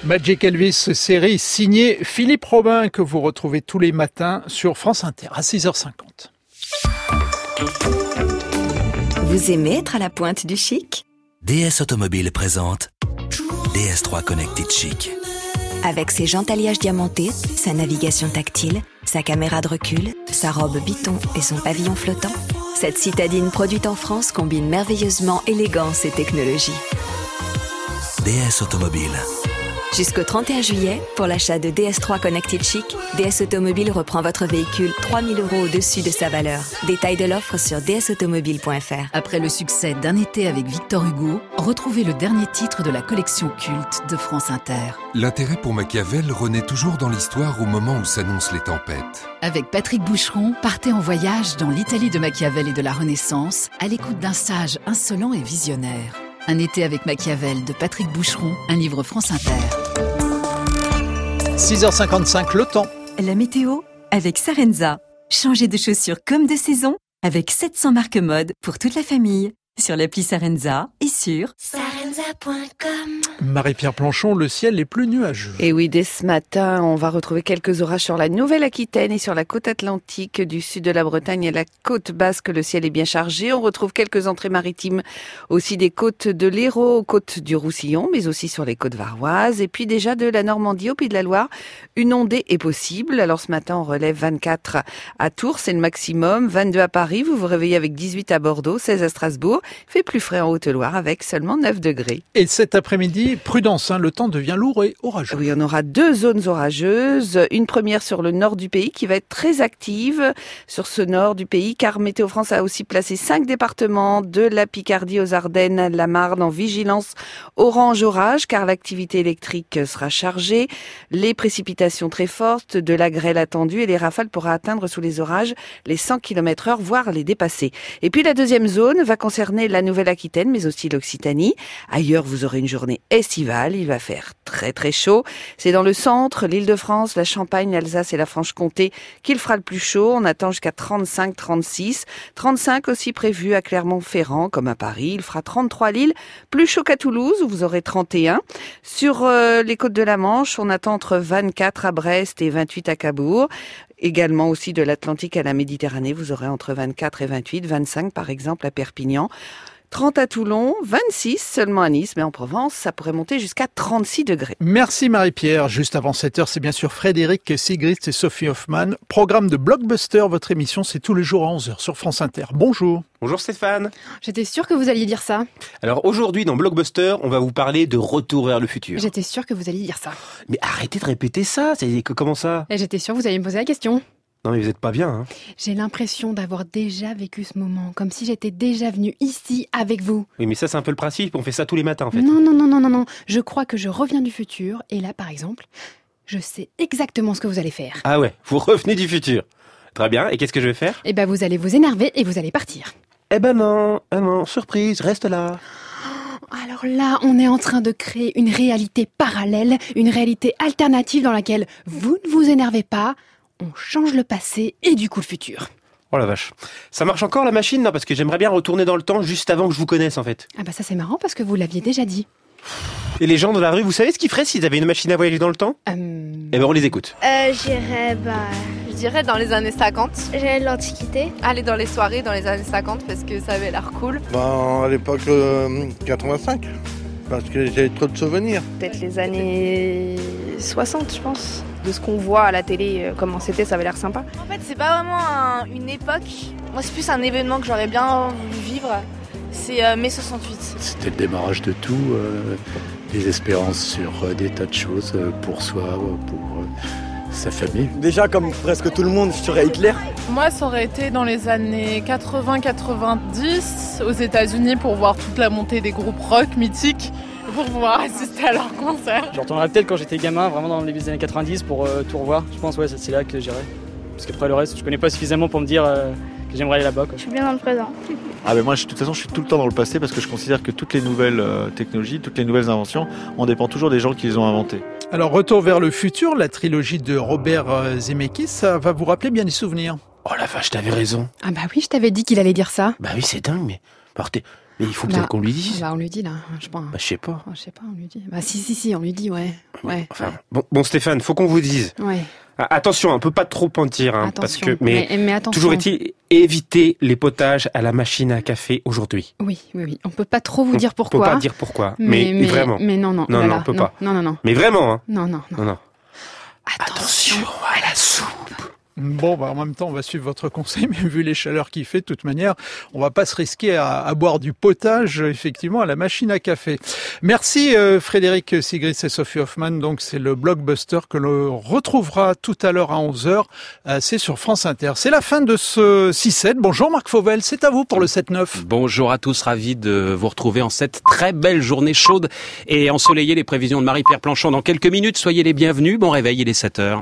Speaker 2: Magic Elvis, série signée Philippe Robin que vous retrouvez tous les matins sur France Inter à six heures cinquante.
Speaker 12: Vous aimez être à la pointe du chic ?
Speaker 20: D S Automobile présente D S trois Connected Chic.
Speaker 12: Avec ses jantes alliages diamantés, sa navigation tactile, sa caméra de recul, sa robe biton et son pavillon flottant, cette citadine produite en France combine merveilleusement élégance et technologie.
Speaker 20: D S Automobile.
Speaker 12: Jusqu'au trente et un juillet, pour l'achat de D S trois Connected Chic, D S Automobile reprend votre véhicule trois mille euros au-dessus de sa valeur. Détail de l'offre sur d s automobile point f r.
Speaker 13: Après le succès d'Un été avec Victor Hugo, retrouvez le dernier titre de la collection culte de France Inter.
Speaker 15: L'intérêt pour Machiavel renaît toujours dans l'histoire au moment où s'annoncent les tempêtes.
Speaker 13: Avec Patrick Boucheron, partez en voyage dans l'Italie de Machiavel et de la Renaissance, à l'écoute d'un sage insolent et visionnaire. Un été avec Machiavel de Patrick Boucheron, un livre France Inter.
Speaker 2: six heures cinquante-cinq, le temps.
Speaker 12: La météo avec Sarenza. Changez de chaussures comme de saison avec sept cents marques mode pour toute la famille. Sur l'appli Sarenza et sur
Speaker 17: sarenza point com.
Speaker 2: Marie-Pierre Planchon, le ciel est plus nuageux.
Speaker 3: Et oui, dès ce matin, on va retrouver quelques orages sur la Nouvelle-Aquitaine et sur la côte atlantique du sud de la Bretagne et la côte basque. Le ciel est bien chargé. On retrouve quelques entrées maritimes aussi des côtes de l'Hérault aux côtes du Roussillon, mais aussi sur les côtes varoises. Et puis déjà de la Normandie au Pays de la Loire, une ondée est possible. Alors ce matin, on relève vingt-quatre à Tours, c'est le maximum. vingt-deux à Paris, vous vous réveillez avec dix-huit à Bordeaux, seize à Strasbourg. Il fait plus frais en Haute-Loire avec seulement neuf degrés.
Speaker 2: Et cet après-midi, prudence, hein, le temps devient lourd et orageux.
Speaker 3: Oui, on aura deux zones orageuses. Une première sur le nord du pays qui va être très active sur ce nord du pays, car Météo France a aussi placé cinq départements de la Picardie aux Ardennes, la Marne en vigilance orange orage, car l'activité électrique sera chargée. Les précipitations très fortes, de la grêle attendue et les rafales pourraient atteindre sous les orages les cent kilomètres heure, voire les dépasser. Et puis la deuxième zone va concerner la Nouvelle-Aquitaine, mais aussi l'Occitanie. Ailleurs, vous aurez une journée estivale. Il va faire très très chaud. C'est dans le centre, l'Île-de-France, la Champagne, l'Alsace et la Franche-Comté qu'il fera le plus chaud. On attend jusqu'à trente-cinq, trente-six. trente-cinq aussi prévu à Clermont-Ferrand, comme à Paris. Il fera trente-trois à Lille, plus chaud qu'à Toulouse, où vous aurez trente et un. Sur euh, les côtes de la Manche, on attend entre vingt-quatre à Brest et vingt-huit à Cabourg. Également aussi de l'Atlantique à la Méditerranée, vous aurez entre vingt-quatre et vingt-huit, vingt-cinq par exemple à Perpignan. trente à Toulon, vingt-six seulement à Nice, mais en Provence, ça pourrait monter jusqu'à trente-six degrés.
Speaker 2: Merci Marie-Pierre. Juste avant sept heures, c'est bien sûr Frédéric Sigrist et Sophie Hoffman. Programme de Blockbuster, votre émission, c'est tous les jours à onze heures sur France Inter. Bonjour.
Speaker 19: Bonjour Stéphane.
Speaker 24: J'étais sûre que vous alliez dire ça.
Speaker 19: Alors aujourd'hui dans Blockbuster, on va vous parler de Retour vers le futur.
Speaker 24: J'étais sûre que vous alliez dire ça.
Speaker 19: Mais arrêtez de répéter ça, c'est comment ça?
Speaker 24: Et j'étais sûre que vous alliez me poser la question.
Speaker 19: Non mais vous êtes pas bien, hein.
Speaker 24: J'ai l'impression d'avoir déjà vécu ce moment, comme si j'étais déjà venue ici avec vous.
Speaker 19: Oui mais ça c'est un peu le principe, on fait ça tous les matins en fait.
Speaker 24: Non, non, non, non, non, non. Je crois que je reviens du futur, et là par exemple, je sais exactement ce que vous allez faire.
Speaker 19: Ah ouais, vous revenez du futur. Très bien, et qu'est-ce que je vais faire?
Speaker 24: Eh ben vous allez vous énerver et vous allez partir.
Speaker 19: Eh ben non, ah non, surprise, reste là.
Speaker 24: Alors là, on est en train de créer une réalité parallèle, une réalité alternative dans laquelle vous ne vous énervez pas, on change le passé et du coup le futur.
Speaker 19: Oh la vache. Ça marche encore la machine? Non, parce que j'aimerais bien retourner dans le temps juste avant que je vous connaisse en fait.
Speaker 24: Ah bah ça c'est marrant parce que vous l'aviez déjà dit.
Speaker 19: Et les gens dans la rue, vous savez ce qu'ils feraient s'ils avaient une machine à voyager dans le temps?
Speaker 24: euh...
Speaker 19: Eh ben on les écoute.
Speaker 27: Euh, j'irais, bah...
Speaker 28: Je dirais dans les années cinquante.
Speaker 27: J'irais l'Antiquité.
Speaker 28: Aller dans les soirées dans les années cinquante parce que ça avait l'air cool.
Speaker 29: Ben, à l'époque euh, quatre-vingt-cinq. Parce que j'ai trop de souvenirs.
Speaker 27: Peut-être les années soixante, je pense. De ce qu'on voit à la télé, euh, comment c'était, ça avait l'air sympa.
Speaker 28: En fait, c'est pas vraiment un, une époque. Moi, c'est plus un événement que j'aurais bien voulu vivre. C'est euh, mai soixante-huit.
Speaker 30: C'était le démarrage de tout. Euh, des espérances sur euh, des tas de choses euh, pour soi, pour euh, sa famille.
Speaker 31: Déjà, comme presque tout le monde, je dirais Hitler.
Speaker 32: Moi, ça aurait été dans les années quatre-vingts quatre-vingt-dix aux États-Unis pour voir toute la montée des groupes rock mythiques, pour pouvoir assister à leurs concerts.
Speaker 33: Je retournerais peut-être quand j'étais gamin, vraiment dans les années quatre-vingt-dix pour euh, tout revoir. Je pense ouais, c'est là que j'irai. Parce qu'après le reste, je connais pas suffisamment pour me dire euh, que j'aimerais aller là-bas. Quoi.
Speaker 27: Je suis bien dans le présent.
Speaker 34: Ah ben moi, je, de toute façon, je suis tout le temps dans le passé parce que je considère que toutes les nouvelles euh, technologies, toutes les nouvelles inventions, on dépend toujours des gens qui les ont inventées.
Speaker 2: Alors, Retour vers le futur, la trilogie de Robert euh, Zemeckis, ça va vous rappeler bien des souvenirs.
Speaker 19: Oh la vache, t'avais raison.
Speaker 24: Ah bah oui, je t'avais dit qu'il allait dire ça.
Speaker 19: Bah oui, c'est dingue, mais... Alors, t'es... Mais il faut peut-être
Speaker 24: Bah,
Speaker 19: qu'on lui dise.
Speaker 24: Bah, on lui dit, là, je pense.
Speaker 19: Bah, je sais pas.
Speaker 24: Oh, je sais pas, on lui dit. Bah, si, si, si, on lui dit, ouais. Ouais.
Speaker 19: Enfin, bon, bon, Stéphane, faut qu'on vous dise.
Speaker 24: Ouais.
Speaker 19: Ah, attention, on peut pas trop en dire, hein, parce que, mais,
Speaker 24: mais, mais attention.
Speaker 19: toujours est-il, éviter les potages à la machine à café aujourd'hui.
Speaker 24: Oui, oui, oui. On peut pas trop vous dire
Speaker 19: On
Speaker 24: pourquoi.
Speaker 19: peut pas dire pourquoi, mais,
Speaker 24: mais, mais
Speaker 19: vraiment.
Speaker 24: Mais non, non,
Speaker 19: non,
Speaker 24: voilà,
Speaker 19: non, on peut
Speaker 24: non,
Speaker 19: pas.
Speaker 24: Non, non, non.
Speaker 19: Mais vraiment, hein.
Speaker 24: Non, non, non.
Speaker 19: non, non.
Speaker 24: Attention
Speaker 19: à la soupe.
Speaker 2: Bon, bah, en même temps, on va suivre votre conseil, mais vu les chaleurs qu'il fait, de toute manière, on va pas se risquer à, à boire du potage, effectivement, à la machine à café. Merci, euh, Frédéric Sigris et Sophie Hoffman. Donc, c'est le blockbuster que l'on retrouvera tout à l'heure à onze heures. Euh, c'est sur France Inter. C'est la fin de ce six sept. Bonjour, Marc Fauvel. C'est à vous pour le sept neuf.
Speaker 1: Bonjour à tous. Ravi de vous retrouver en cette très belle journée chaude et ensoleillée. Les prévisions de Marie-Pierre Planchon dans quelques minutes. Soyez les bienvenus. Bon réveil, il est sept heures.